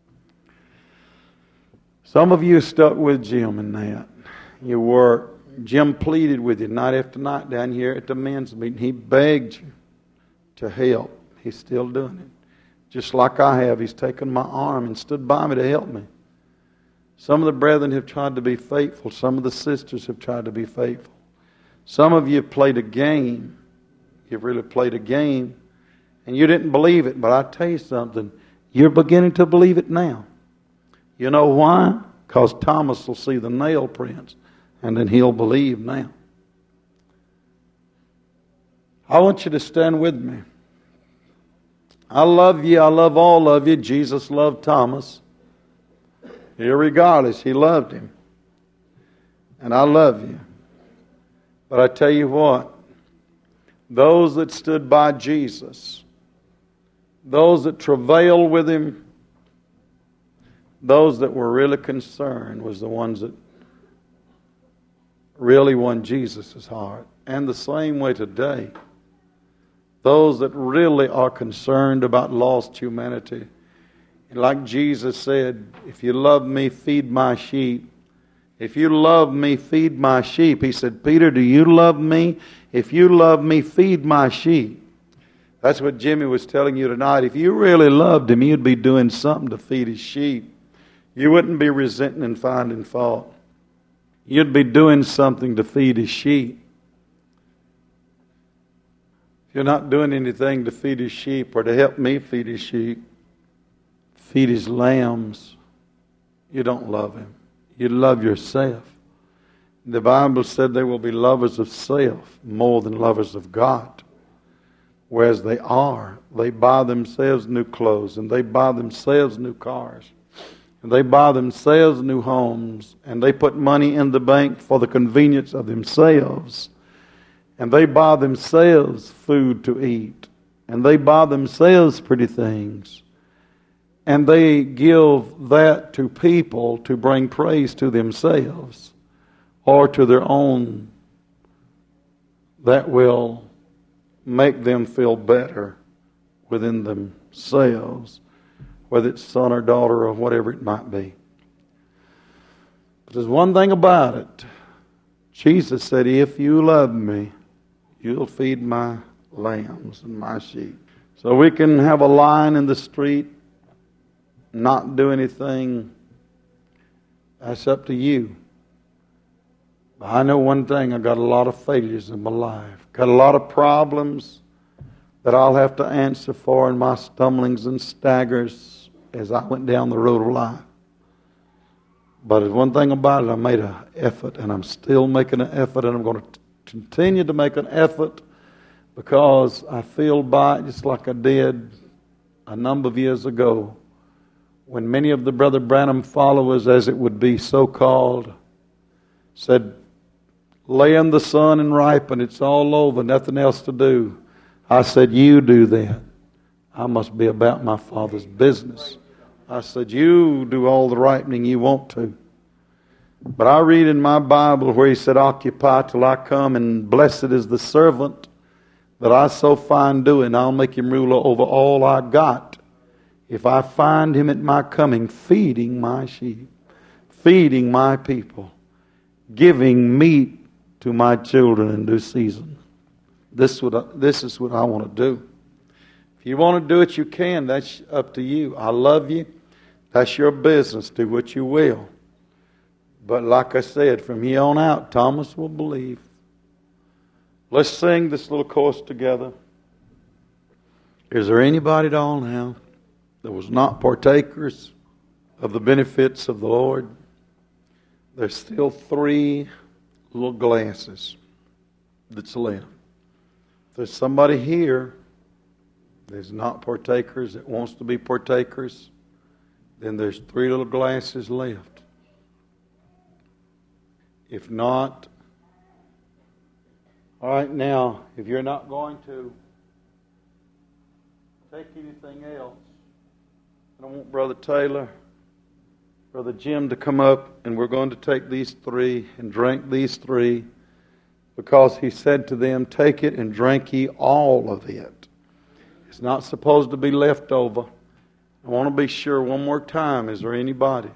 Some of you stuck with Jim in that. You work. Jim pleaded with you night after night down here at the men's meeting. He begged you to help. He's still doing it. Just like I have, he's taken my arm and stood by me to help me. Some of the brethren have tried to be faithful. Some of the sisters have tried to be faithful. Some of you have played a game. You've really played a game. And you didn't believe it. But I tell you something. You're beginning to believe it now. You know why? Because Thomas will see the nail prints. And then he'll believe now. I want you to stand with me. I love you. I love all of you. Jesus loved Thomas. Irregardless, he loved him. And I love you. But I tell you what. Those that stood by Jesus, those that travailed with him, those that were really concerned was the ones that really won Jesus' heart. And the same way today. Those that really are concerned about lost humanity. And like Jesus said, if you love me, feed my sheep. If you love me, feed my sheep. He said, Peter, do you love me? If you love me, feed my sheep. That's what Jimmy was telling you tonight. If you really loved him, you'd be doing something to feed his sheep. You wouldn't be resenting and finding fault. You'd be doing something to feed his sheep. If you're not doing anything to feed his sheep or to help me feed his sheep, feed his lambs, you don't love him. You love yourself. The Bible said they will be lovers of self more than lovers of God. Whereas they buy themselves new clothes, and they buy themselves new cars, and they buy themselves new homes, and they put money in the bank for the convenience of themselves, and they buy themselves food to eat, and they buy themselves pretty things. And they give that to people to bring praise to themselves or to their own that will make them feel better within themselves, whether it's son or daughter or whatever it might be. But there's one thing about it. Jesus said, if you love me, you'll feed my lambs and my sheep. So we can have a line in the street, not do anything, that's up to you. But I know one thing, I got a lot of failures in my life. Got a lot of problems that I'll have to answer for in my stumblings and staggers as I went down the road of life. But there's one thing about it, I made an effort, and I'm still making an effort, and I'm going to continue to make an effort because I feel by it just like I did a number of years ago, when many of the Brother Branham followers, as it would be so-called, said, lay in the sun and ripen, it's all over, nothing else to do. I said, you do that. I must be about my Father's business. I said, you do all the ripening you want to. But I read in my Bible where he said, occupy till I come, and blessed is the servant that I so find doing. I'll make him ruler over all I got. If I find him at my coming, feeding my sheep, feeding my people, giving meat to my children in due season. This is what I want to do. If you want to do it, you can. That's up to you. I love you. That's your business. Do what you will. But like I said, from here on out, Thomas will believe. Let's sing this little chorus together. Is there anybody at all now that was not partakers of the benefits of the Lord? There's still 3 little glasses that's left. If there's somebody here that's not partakers that wants to be partakers, then there's 3 little glasses left. If not, all right, now, if you're not going to take anything else, I don't want Brother Taylor Brother Jim to come up, and we're going to take these three and drink these three, because he said to them, take it and drink ye all of it. It's not supposed to be left over. I want to be sure one more time, is there anybody?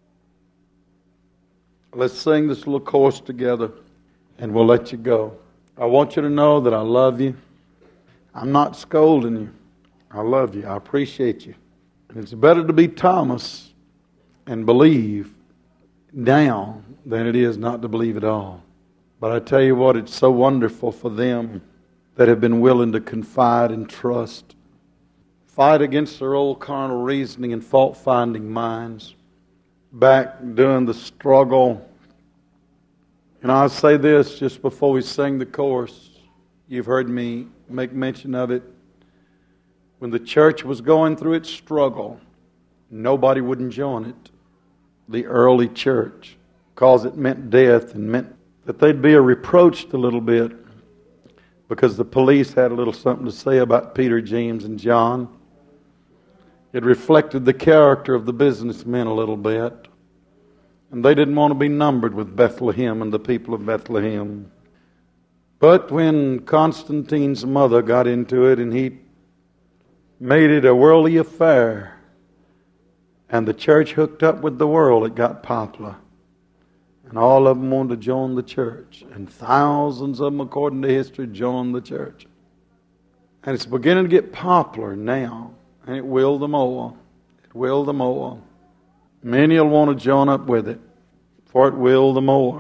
Let's sing this little chorus together, and we'll let you go. I want you to know that I love you. I'm not scolding you. I love you. I appreciate you. And it's better to be Thomas and believe now than it is not to believe at all. But I tell you what, it's so wonderful for them that have been willing to confide and trust, fight against their old carnal reasoning and fault-finding minds. Back during the struggle, and I'll say this just before we sing the chorus. You've heard me make mention of it. When the church was going through its struggle, nobody wouldn't join it. The early church, because it meant death and meant that they'd be reproached a little bit, because the police had a little something to say about Peter, James, and John. It reflected the character of the businessmen a little bit. And they didn't want to be numbered with Bethlehem and the people of Bethlehem. But when Constantine's mother got into it and he made it a worldly affair, and the church hooked up with the world, it got popular. And all of them wanted to join the church. And thousands of them, according to history, joined the church. And it's beginning to get popular now. And it will the more. It will the more. Many will want to join up with it, for it will the more.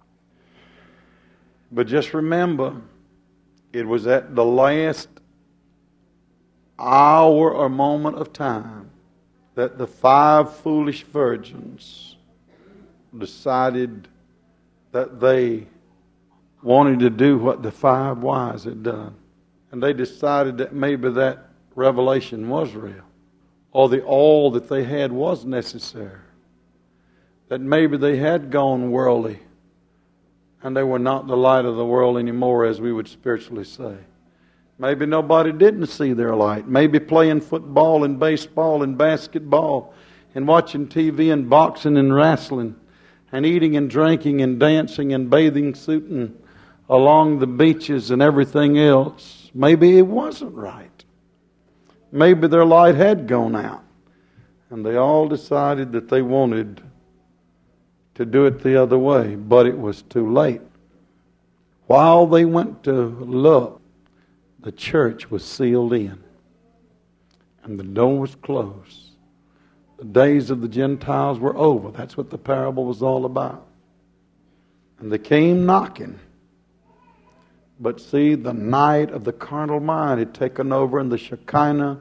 But just remember, it was at the last hour or moment of time that the 5 foolish virgins decided that they wanted to do what the 5 wise had done. And they decided that maybe that revelation was real, or the oil that they had was necessary, that maybe they had gone worldly and they were not the light of the world anymore, as we would spiritually say. Maybe nobody didn't see their light. Maybe playing football and baseball and basketball and watching TV and boxing and wrestling and eating and drinking and dancing and bathing suiting along the beaches and everything else, maybe it wasn't right. Maybe their light had gone out, and they all decided that they wanted to do it the other way, but it was too late. While they went to look, the church was sealed in, and the door was closed. The days of the Gentiles were over. That's what the parable was all about. And they came knocking. But see, the night of the carnal mind had taken over, and the Shekinah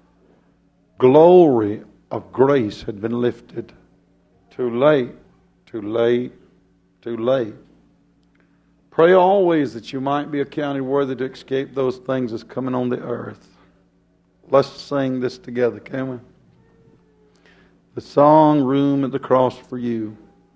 glory of grace had been lifted. Too late, too late, too late. Pray always that you might be accounted worthy to escape those things that's coming on the earth. Let's sing this together, can we? The song, Room at the Cross for You.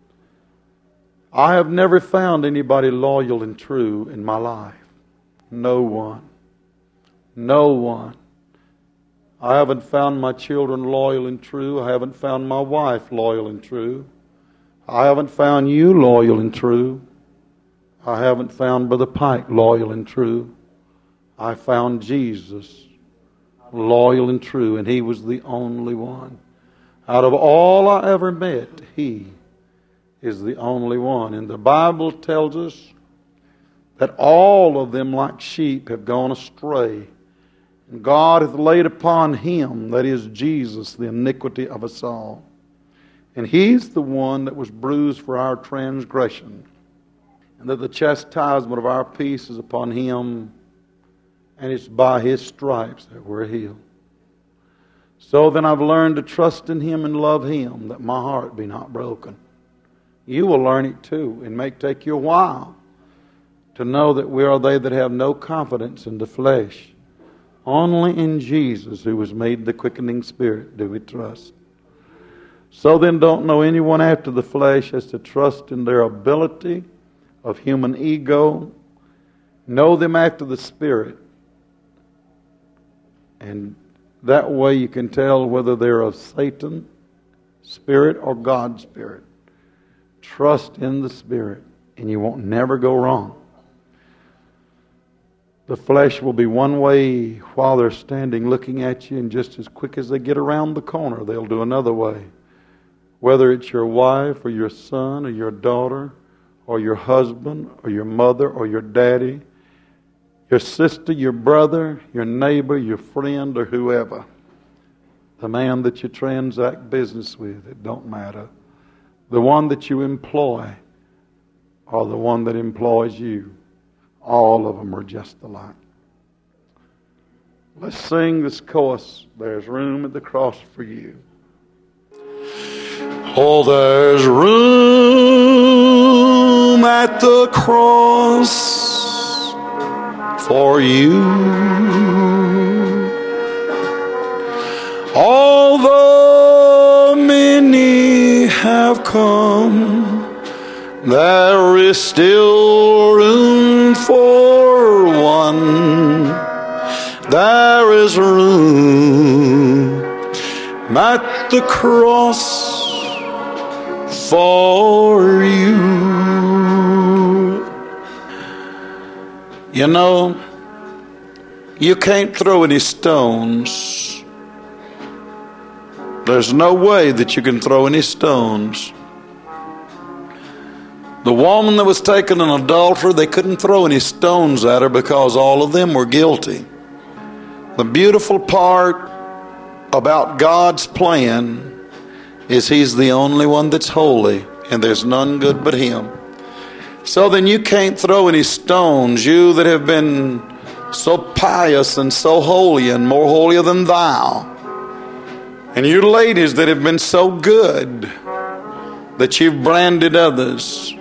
I have never found anybody loyal and true in my life. No one. No one. I haven't found my children loyal and true. I haven't found my wife loyal and true. I haven't found you loyal and true. I haven't found Brother Pike loyal and true. I found Jesus loyal and true, and He was the only one. Out of all I ever met, He is the only one. And the Bible tells us that all of them like sheep have gone astray. And God hath laid upon Him, that is Jesus, the iniquity of us all. And He's the one that was bruised for our transgression. And that the chastisement of our peace is upon Him. And it's by His stripes that we're healed. So then I've learned to trust in Him and love Him, that my heart be not broken. You will learn it too. It may take you a while to know that we are they that have no confidence in the flesh. Only in Jesus, who was made the quickening Spirit, do we trust. So then don't know anyone after the flesh as to trust in their ability of human ego. Know them after the Spirit. And that way you can tell whether they're of Satan Spirit or God's Spirit. Trust in the Spirit, and you won't never go wrong. The flesh will be one way while they're standing looking at you, and just as quick as they get around the corner, they'll do another way. Whether it's your wife or your son or your daughter or your husband or your mother or your daddy, your sister, your brother, your neighbor, your friend, or whoever. The man that you transact business with, it don't matter. The one that you employ or the one that employs you, all of them are just alike. Let's sing this chorus. There's room at the cross for you. Oh, there's room at the cross for you. Although many have come, there is still room for one. There is room at the cross for you. You know, you can't throw any stones. There's no way that you can throw any stones. The woman that was taken in adultery, they couldn't throw any stones at her because all of them were guilty. The beautiful part about God's plan is He's the only one that's holy, and there's none good but Him. So then you can't throw any stones, you that have been so pious and so holy and more holier than thou. And you ladies that have been so good that you've branded others.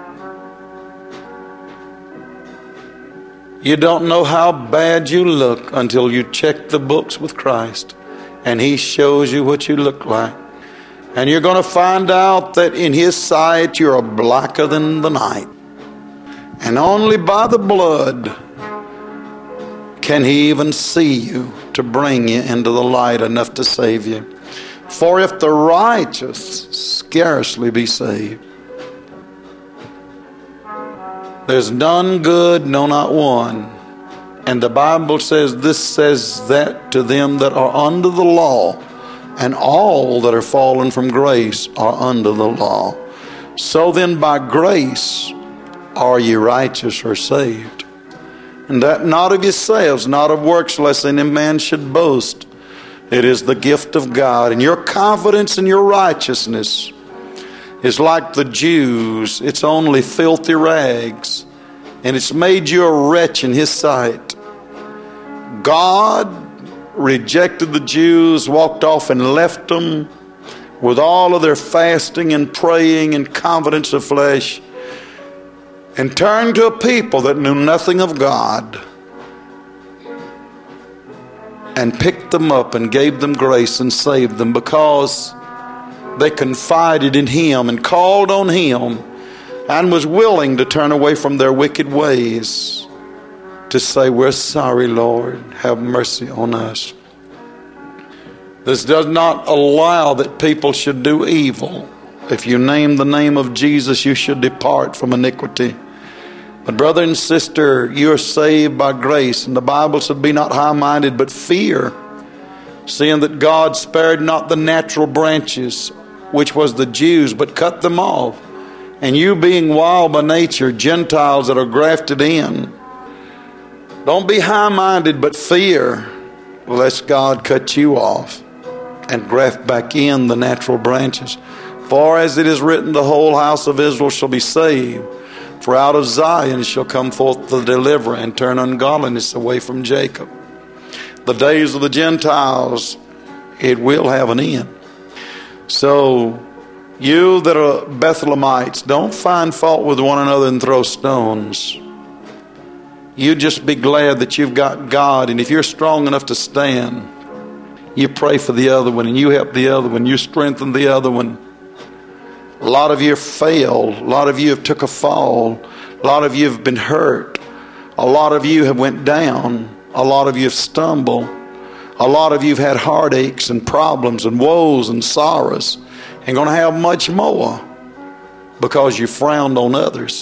You don't know how bad you look until you check the books with Christ and He shows you what you look like. And you're going to find out that in His sight you're blacker than the night. And only by the blood can He even see you to bring you into the light enough to save you. For if the righteous scarcely be saved, there's none good, no, not one. And the Bible says this says that to them that are under the law, and all that are fallen from grace are under the law. So then by grace are ye righteous or saved. And that not of yourselves, not of works, lest any man should boast. It is the gift of God. And your confidence in your righteousness is like the Jews. It's only filthy rags. And it's made you a wretch in His sight. God rejected the Jews, walked off and left them with all of their fasting and praying and confidence of flesh, and turned to a people that knew nothing of God and picked them up and gave them grace and saved them because they confided in Him and called on Him and was willing to turn away from their wicked ways to say, we're sorry, Lord, have mercy on us. This does not allow that people should do evil. If you name the name of Jesus, you should depart from iniquity. But brother and sister, you are saved by grace. And the Bible said, be not high-minded, but fear, seeing that God spared not the natural branches, which was the Jews, but cut them off. And you being wild by nature, Gentiles that are grafted in, don't be high-minded, but fear, lest God cut you off and graft back in the natural branches. For as it is written, the whole house of Israel shall be saved. For out of Zion shall come forth the deliverer, and turn ungodliness away from Jacob. The days of the Gentiles, it will have an end. So, you that are Bethlehemites, don't find fault with one another and throw stones. You just be glad that you've got God, and if you're strong enough to stand, you pray for the other one, and you help the other one, you strengthen the other one. A lot of you have failed. A lot of you have took a fall. A lot of you have been hurt. A lot of you have went down. A lot of you have stumbled. A lot of you have had heartaches and problems and woes and sorrows. and going to have much more because you frowned on others.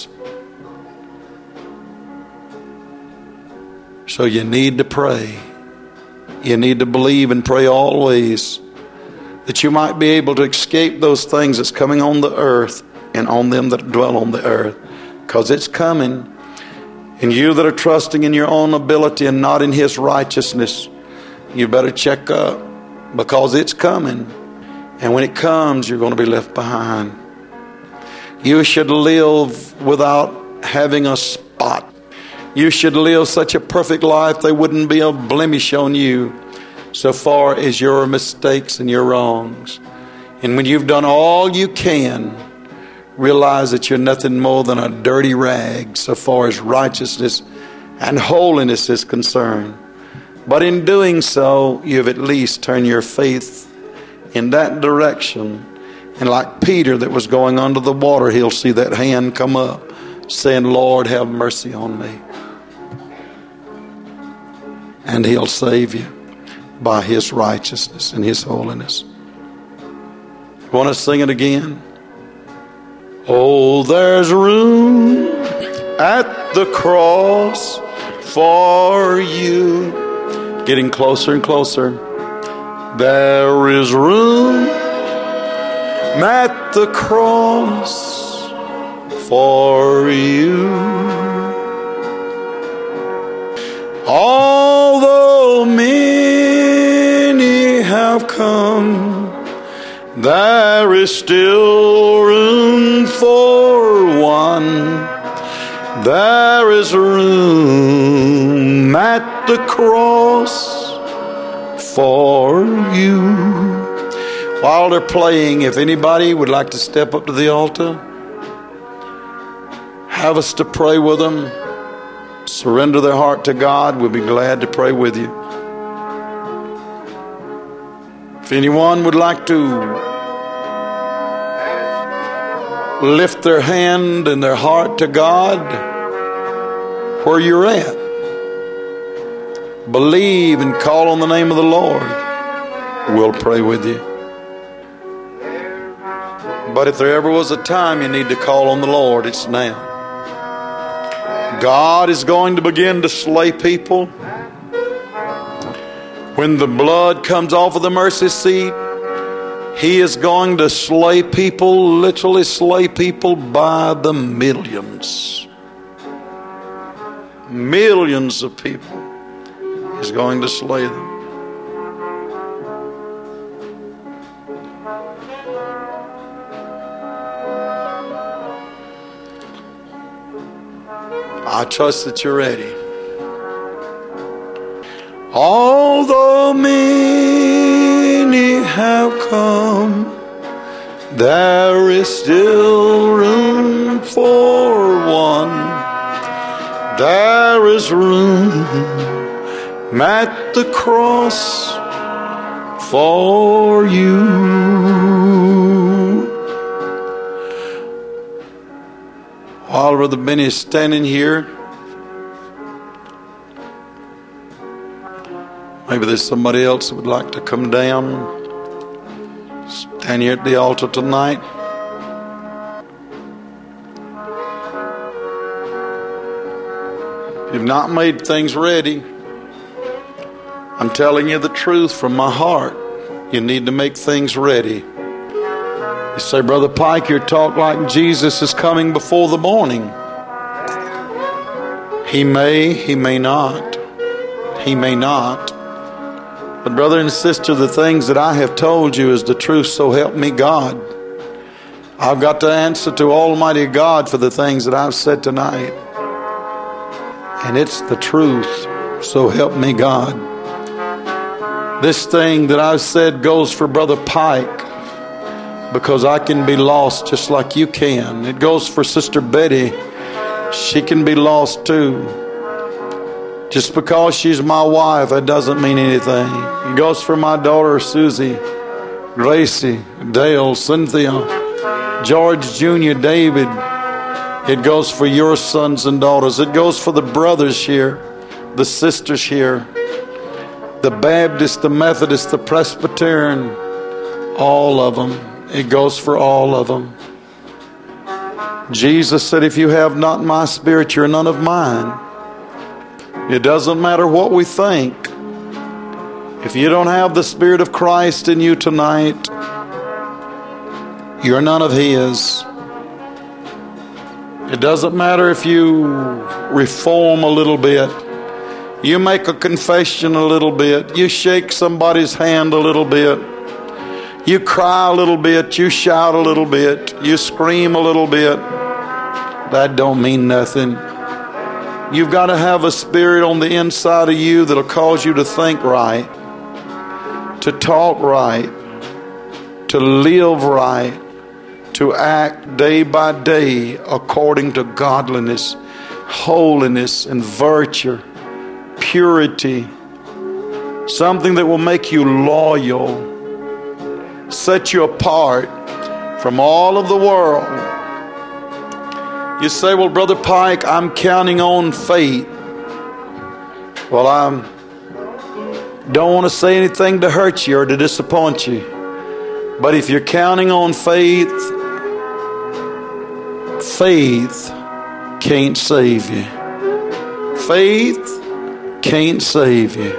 So you need to pray. You need to believe and pray always that you might be able to escape those things that's coming on the earth and on them that dwell on the earth, because it's coming. And you that are trusting in your own ability and not in His righteousness, you better check up, because it's coming. And when it comes, you're going to be left behind. You should live without having a spot. You should live such a perfect life there wouldn't be a blemish on you so far as your mistakes and your wrongs. And when you've done all you can, realize that you're nothing more than a dirty rag so far as righteousness and holiness is concerned. But in doing so, you've at least turned your faith in that direction. And like Peter that was going under the water, he'll see that hand come up saying, Lord, have mercy on me. And He'll save you by His righteousness and His holiness. You want to sing it again? Oh, there's room at the cross for you. Getting closer and closer. There is room at the cross for you. Although many have come, there is still room for one. There is room at the cross for you. While they're playing, if anybody would like to step up to the altar, have us to pray with them, surrender their heart to God, we'll be glad to pray with you. If anyone would like to lift their hand and their heart to God where you're at, believe and call on the name of the Lord, we'll pray with you. But if there ever was a time you need to call on the Lord, it's now. God is going to begin to slay people. When the blood comes off of the mercy seat, He is going to slay people, literally slay people by the millions. Millions of people. He's going to slay them. I trust that you're ready. Although many have come, there is still room for one. There is room at the cross for you. While Brother Benny is standing here, maybe there's somebody else that would like to come down, stand here at the altar tonight. If you've not made things ready, I'm telling you the truth from my heart. You need to make things ready. You say, Brother Pike, you talk like Jesus is coming before the morning. He may not. He may not. But brother and sister, the things that I have told you is the truth, so help me God. I've got to answer to Almighty God for the things that I've said tonight. And it's the truth, so help me God. This thing that I've said goes for Brother Pike, because I can be lost just like you can. It goes for Sister Betty. She can be lost too. Just because she's my wife, that doesn't mean anything. It goes for my daughter Susie, Gracie, Dale, Cynthia, George Jr., David. It goes for your sons and daughters. It goes for the brothers here, the sisters here, the Baptist, the Methodist, the Presbyterian, all of them. It goes for all of them. Jesus said, if you have not my Spirit, you're none of mine. It doesn't matter what we think. If you don't have the Spirit of Christ in you tonight, you're none of His. It doesn't matter if you reform a little bit. You make a confession a little bit. You shake somebody's hand a little bit. You cry a little bit. You shout a little bit. You scream a little bit. That don't mean nothing. You've got to have a spirit on the inside of you that'll cause you to think right, to talk right, to live right, to act day by day according to godliness, holiness, and virtue, purity. Something that will make you loyal, set you apart from all of the world. You say, well, Brother Pike, I'm counting on faith. Well, I don't want to say anything to hurt you or to disappoint you. But if you're counting on faith, faith can't save you. Faith can't save you.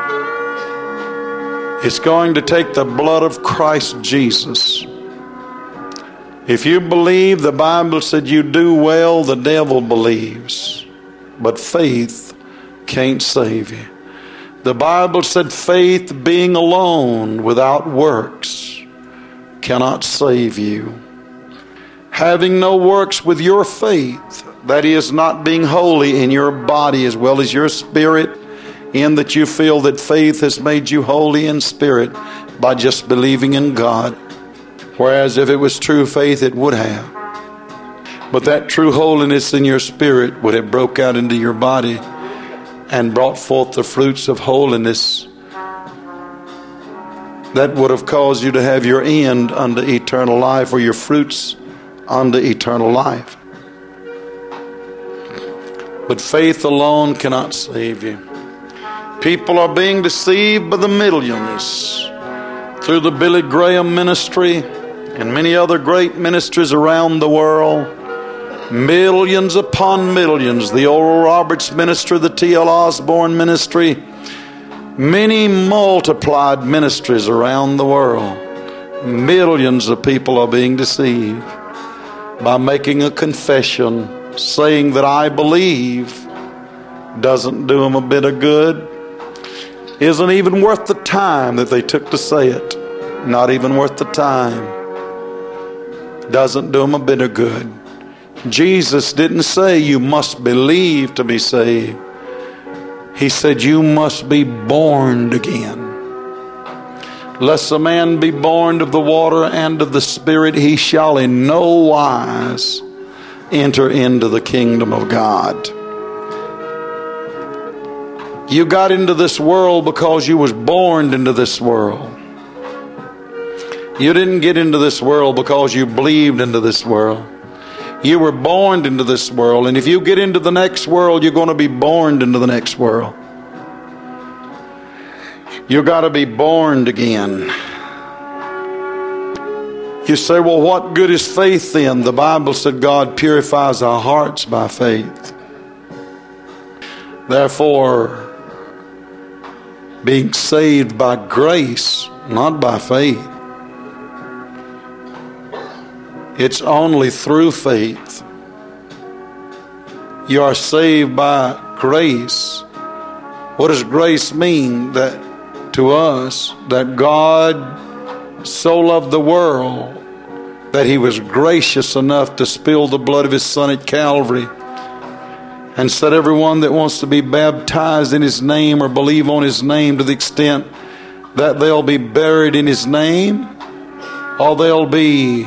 It's going to take the blood of Christ Jesus. If you believe, the Bible said you do well, the devil believes. But faith can't save you. The Bible said faith being alone without works cannot save you. Having no works with your faith, that is, not being holy in your body as well as your spirit, in that you feel that faith has made you holy in spirit by just believing in God. Whereas if it was true faith, it would have. But that true holiness in your spirit would have broke out into your body and brought forth the fruits of holiness that would have caused you to have your end unto eternal life, or your fruits unto eternal life. But faith alone cannot save you. People are being deceived by the millions through the Billy Graham ministry and many other great ministries around the world. Millions upon millions. The Oral Roberts ministry, the T.L. Osborne ministry, many multiplied ministries around the world. Millions of people are being deceived by making a confession, saying that I believe. Doesn't do them a bit of good. Isn't even worth the time that they took to say it. Not even worth the time. Doesn't do them a bit of good. Jesus didn't say you must believe to be saved. He said you must be born again. Lest a man be born of the water and of the Spirit, he shall in no wise enter into the kingdom of God. You got into this world because you was born into this world. You didn't get into this world because you believed into this world. You were born into this world. And if you get into the next world, you're going to be born into the next world. You got to be born again. You say, well, what good is faith then? The Bible said God purifies our hearts by faith. Therefore, being saved by grace, not by faith. It's only through faith. You are saved by grace. What does grace mean? That to us, that God so loved the world that He was gracious enough to spill the blood of His Son at Calvary, and said everyone that wants to be baptized in His name or believe on His name, to the extent that they'll be buried in His name, or they'll be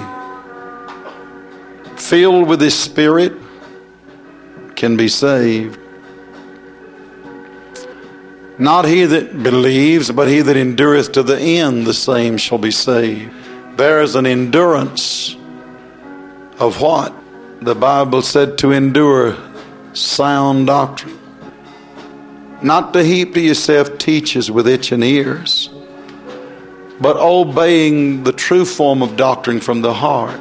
filled with His Spirit, can be saved. Not he that believes, but he that endureth to the end, the same shall be saved. There is an endurance of what? The Bible said to endure sound doctrine. Not to heap to yourself teachers with itching ears, but obeying the true form of doctrine from the heart.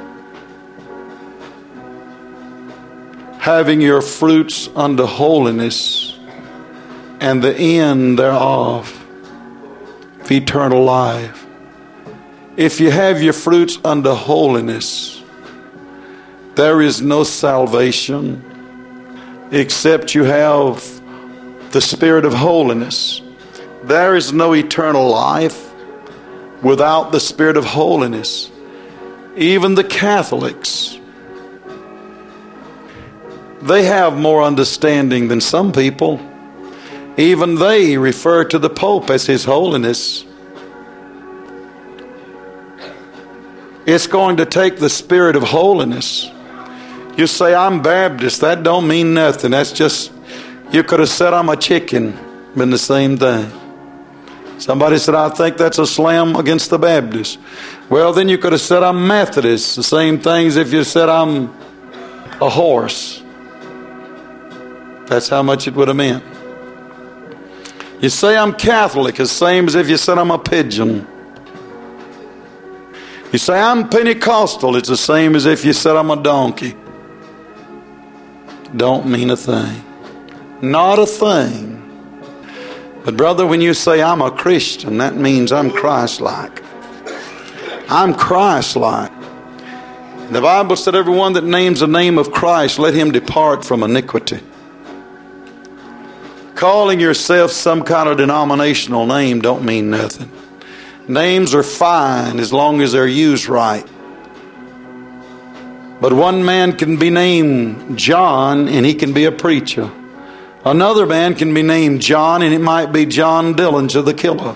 Having your fruits unto holiness, and the end thereof, eternal life. If you have your fruits unto holiness, there is no salvation except you have the spirit of holiness. There is no eternal life without the spirit of holiness. Even the Catholics, they have more understanding than some people. Even they refer to the Pope as His Holiness. It's going to take the spirit of holiness. You say, I'm Baptist. That don't mean nothing. That's just, you could have said I'm a chicken. Been the same thing. Somebody said, I think that's a slam against the Baptist. Well, then you could have said I'm Methodist. The same thing as if you said I'm a horse. That's how much it would have meant. You say I'm Catholic, the same as if you said I'm a pigeon. You say I'm Pentecostal, it's the same as if you said I'm a donkey. Don't mean a thing. Not a thing. But brother, when you say I'm a Christian, that means I'm Christ-like. I'm Christ-like. The Bible said everyone that names the name of Christ, let him depart from iniquity. Calling yourself some kind of denominational name don't mean nothing. Names are fine as long as they're used right. But one man can be named John and he can be a preacher. Another man can be named John and it might be John Dillinger the killer.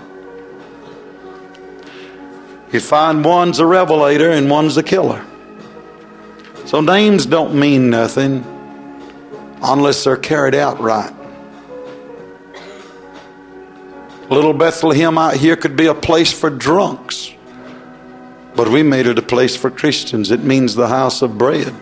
You find one's a revelator and one's a killer. So names don't mean nothing unless they're carried out right. Little Bethlehem out here could be a place for drunks, but we made it a place for Christians. It means the house of bread.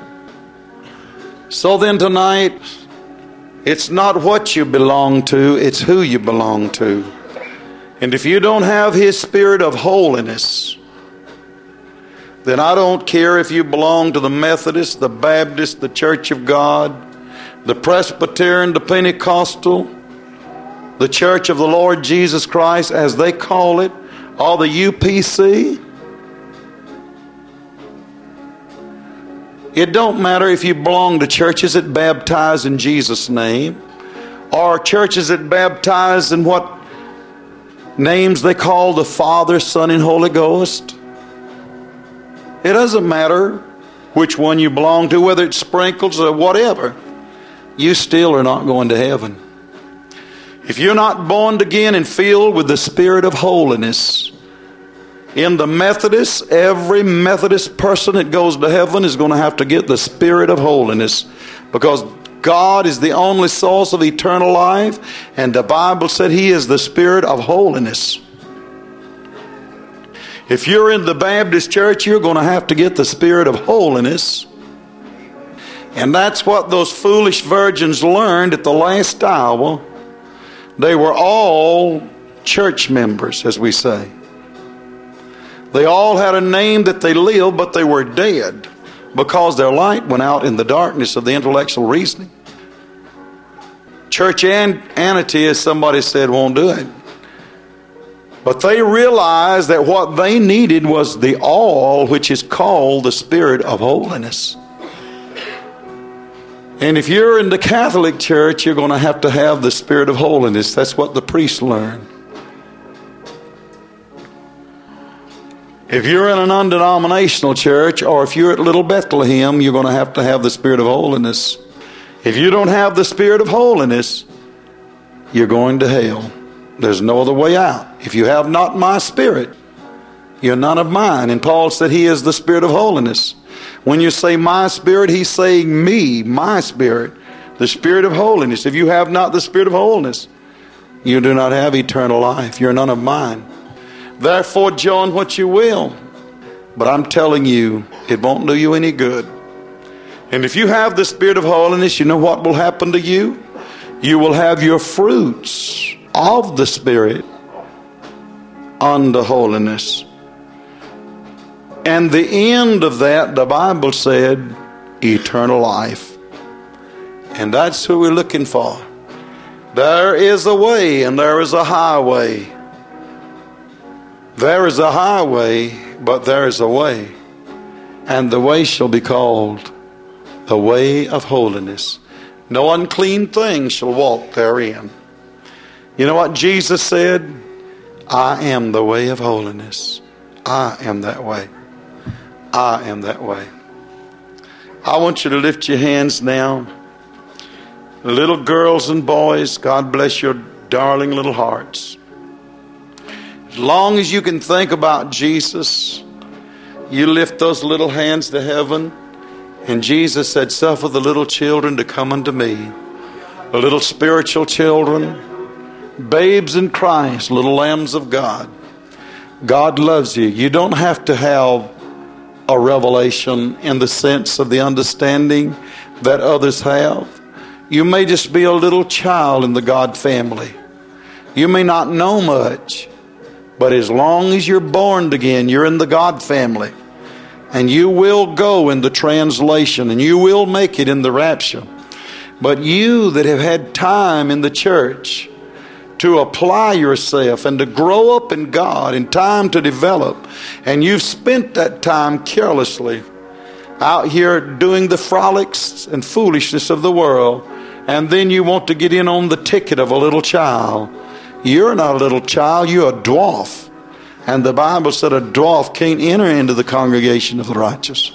So then tonight, it's not what you belong to, it's who you belong to. And if you don't have His spirit of holiness, then I don't care if you belong to the Methodist, the Baptist, the Church of God, the Presbyterian, the Pentecostal, the Church of the Lord Jesus Christ, as they call it, or the UPC. It don't matter if you belong to churches that baptize in Jesus' name, or churches that baptize in what names they call the Father, Son, and Holy Ghost. It doesn't matter which one you belong to, whether it's sprinkles or whatever. You still are not going to heaven. If you're not born again and filled with the spirit of holiness, in the Methodists, every Methodist person that goes to heaven is going to have to get the spirit of holiness, because God is the only source of eternal life, and the Bible said He is the spirit of holiness. If you're in the Baptist church, you're going to have to get the spirit of holiness. And that's what those foolish virgins learned at the last hour. They were all church members, as we say. They all had a name that they lived, but they were dead because their light went out in the darkness of the intellectual reasoning. Churchianity, as somebody said, won't do it. But they realized that what they needed was the all, which is called the spirit of holiness. And if you're in the Catholic Church, you're going to have the spirit of holiness. That's what the priests learn. If you're in an undenominational church, or if you're at Little Bethlehem, you're going to have the spirit of holiness. If you don't have the spirit of holiness, you're going to hell. There's no other way out. If you have not my spirit, you're none of mine. And Paul said He is the spirit of holiness. When you say my spirit, he's saying me, my spirit, the spirit of holiness. If you have not the spirit of holiness, you do not have eternal life. You're none of mine. Therefore, join what you will. But I'm telling you, it won't do you any good. And if you have the spirit of holiness, you know what will happen to you? You will have your fruits of the Spirit unto holiness. And the end of that, the Bible said, eternal life. And that's who we're looking for. There is a way and there is a highway. There is a highway, but there is a way. And the way shall be called the way of holiness. No unclean thing shall walk therein. You know what Jesus said? I am the way of holiness. I am that way. I am that way. I want you to lift your hands now. Little girls and boys, God bless your darling little hearts. As long as you can think about Jesus, you lift those little hands to heaven. And Jesus said, suffer the little children to come unto me. The little spiritual children, babes in Christ, little lambs of God. God loves you. You don't have to have a revelation in the sense of the understanding that others have. You may just be a little child in the God family. You may not know much, but as long as you're born again, you're in the God family. And you will go in the translation, and you will make it in the rapture. But you that have had time in the church to apply yourself and to grow up in God, and time to develop, and you've spent that time carelessly out here doing the frolics and foolishness of the world, and then you want to get in on the ticket of a little child. You're not a little child, you're a dwarf. And the Bible said a dwarf can't enter into the congregation of the righteous.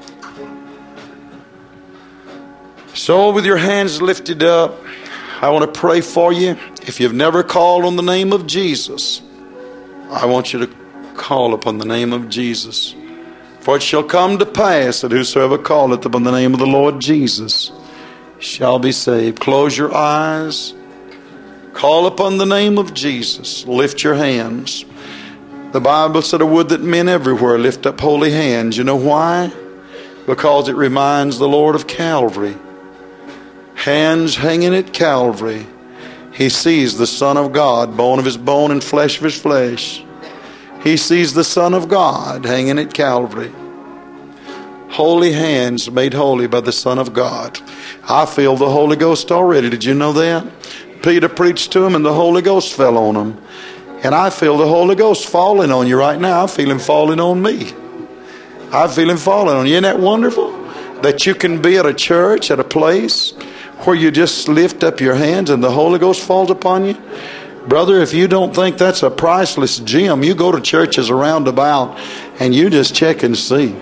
So with your hands lifted up, I want to pray for you. If you've never called on the name of Jesus, I want you to call upon the name of Jesus. For it shall come to pass that whosoever calleth upon the name of the Lord Jesus shall be saved. Close your eyes. Call upon the name of Jesus. Lift your hands. The Bible said, I would that men everywhere lift up holy hands. You know why? Because it reminds the Lord of Calvary. Hands hanging at Calvary. He sees the Son of God, bone of his bone and flesh of his flesh. He sees the Son of God hanging at Calvary. Holy hands made holy by the Son of God. I feel the Holy Ghost already. Did you know that? Peter preached to him and the Holy Ghost fell on him. And I feel the Holy Ghost falling on you right now. I feel him falling on me. I feel him falling on you. Isn't that wonderful? That you can be at a church, at a place where you just lift up your hands and the Holy Ghost falls upon you. Brother, if you don't think that's a priceless gem, you go to churches around about and you just check and see.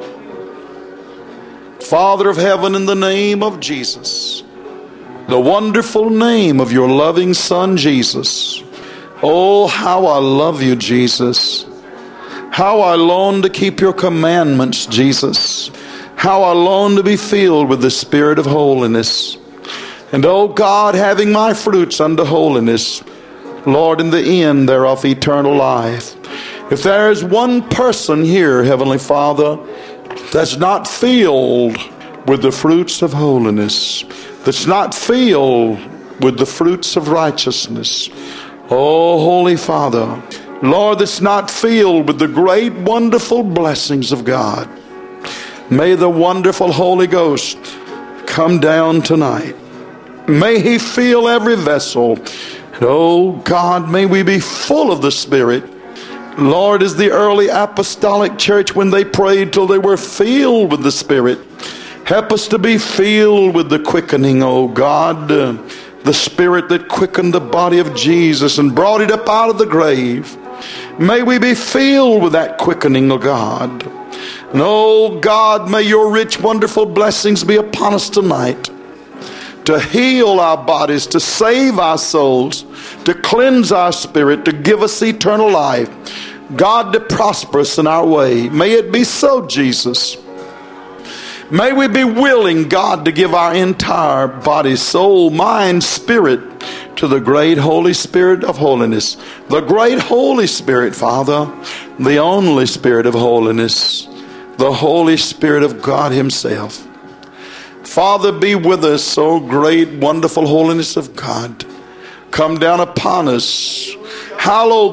Father of heaven, in the name of Jesus, the wonderful name of your loving Son, Jesus. Oh, how I love you, Jesus. How I long to keep your commandments, Jesus. How I long to be filled with the Spirit of holiness. And oh God, having my fruits unto holiness, Lord, in the end thereof eternal life. If there is one person here, Heavenly Father, that's not filled with the fruits of holiness, that's not filled with the fruits of righteousness, oh, Holy Father, Lord, that's not filled with the great, wonderful blessings of God, may the wonderful Holy Ghost come down tonight. May He fill every vessel. And oh, God, may we be full of the Spirit. Lord, as the early apostolic church, when they prayed till they were filled with the Spirit, help us to be filled with the quickening, oh God, the Spirit that quickened the body of Jesus and brought it up out of the grave. May we be filled with that quickening, oh God. And oh God, may your rich, wonderful blessings be upon us tonight, to heal our bodies, to save our souls, to cleanse our spirit, to give us eternal life. God, to prosper us in our way. May it be so, Jesus. May we be willing, God, to give our entire body, soul, mind, spirit to the great Holy Spirit of holiness. The great Holy Spirit, Father, the only Spirit of holiness, the Holy Spirit of God Himself. Father, be with us, O great, wonderful holiness of God. Come down upon us. Hallowed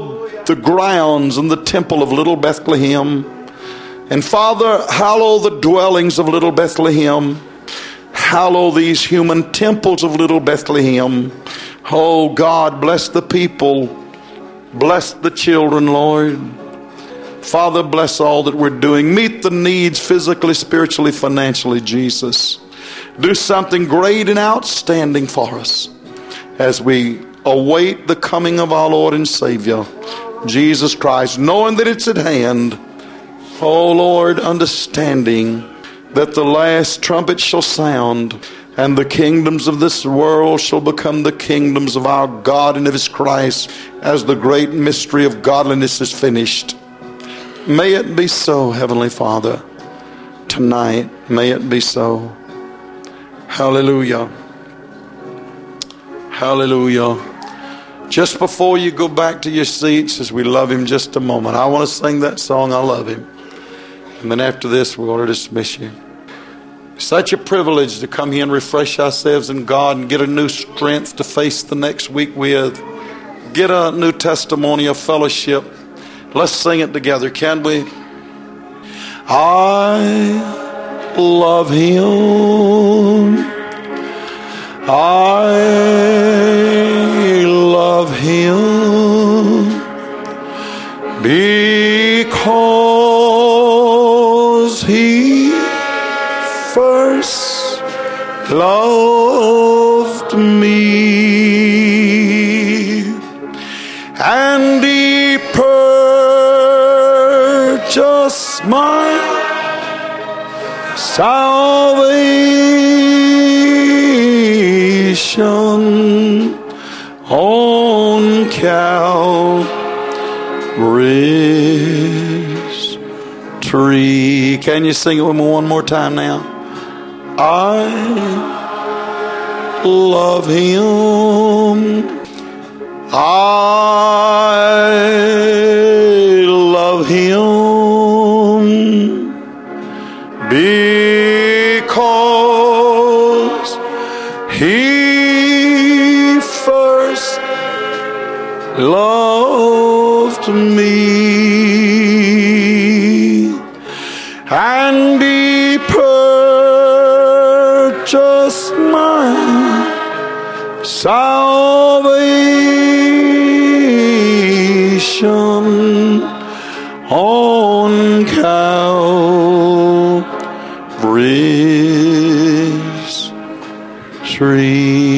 the grounds and the temple of little Bethlehem. And Father, hallow the dwellings of little Bethlehem. Hallow these human temples of little Bethlehem. Oh God, bless the people. Bless the children, Lord. Father, bless all that we're doing. Meet the needs physically, spiritually, financially, Jesus. Do something great and outstanding for us as we await the coming of our Lord and Savior, Jesus Christ, knowing that it's at hand. Oh Lord, understanding that the last trumpet shall sound, and the kingdoms of this world shall become the kingdoms of our God and of His Christ, as the great mystery of godliness is finished. May it be so, Heavenly Father. Tonight, may it be so. Hallelujah. Hallelujah. Just before you go back to your seats, as we love Him just a moment, I want to sing that song, I Love Him. And then after this, we're going to dismiss you. Such a privilege to come here and refresh ourselves in God and get a new strength to face the next week with. Get a new testimony of fellowship. Let's sing it together, can we? I love Him. I love Him because He first loved me, and He purchased my salvation on Calvary's tree. Can you sing it with me one more time now? I love Him. I love Him because He first loved me, and He purchased my salvation on Calvary's tree.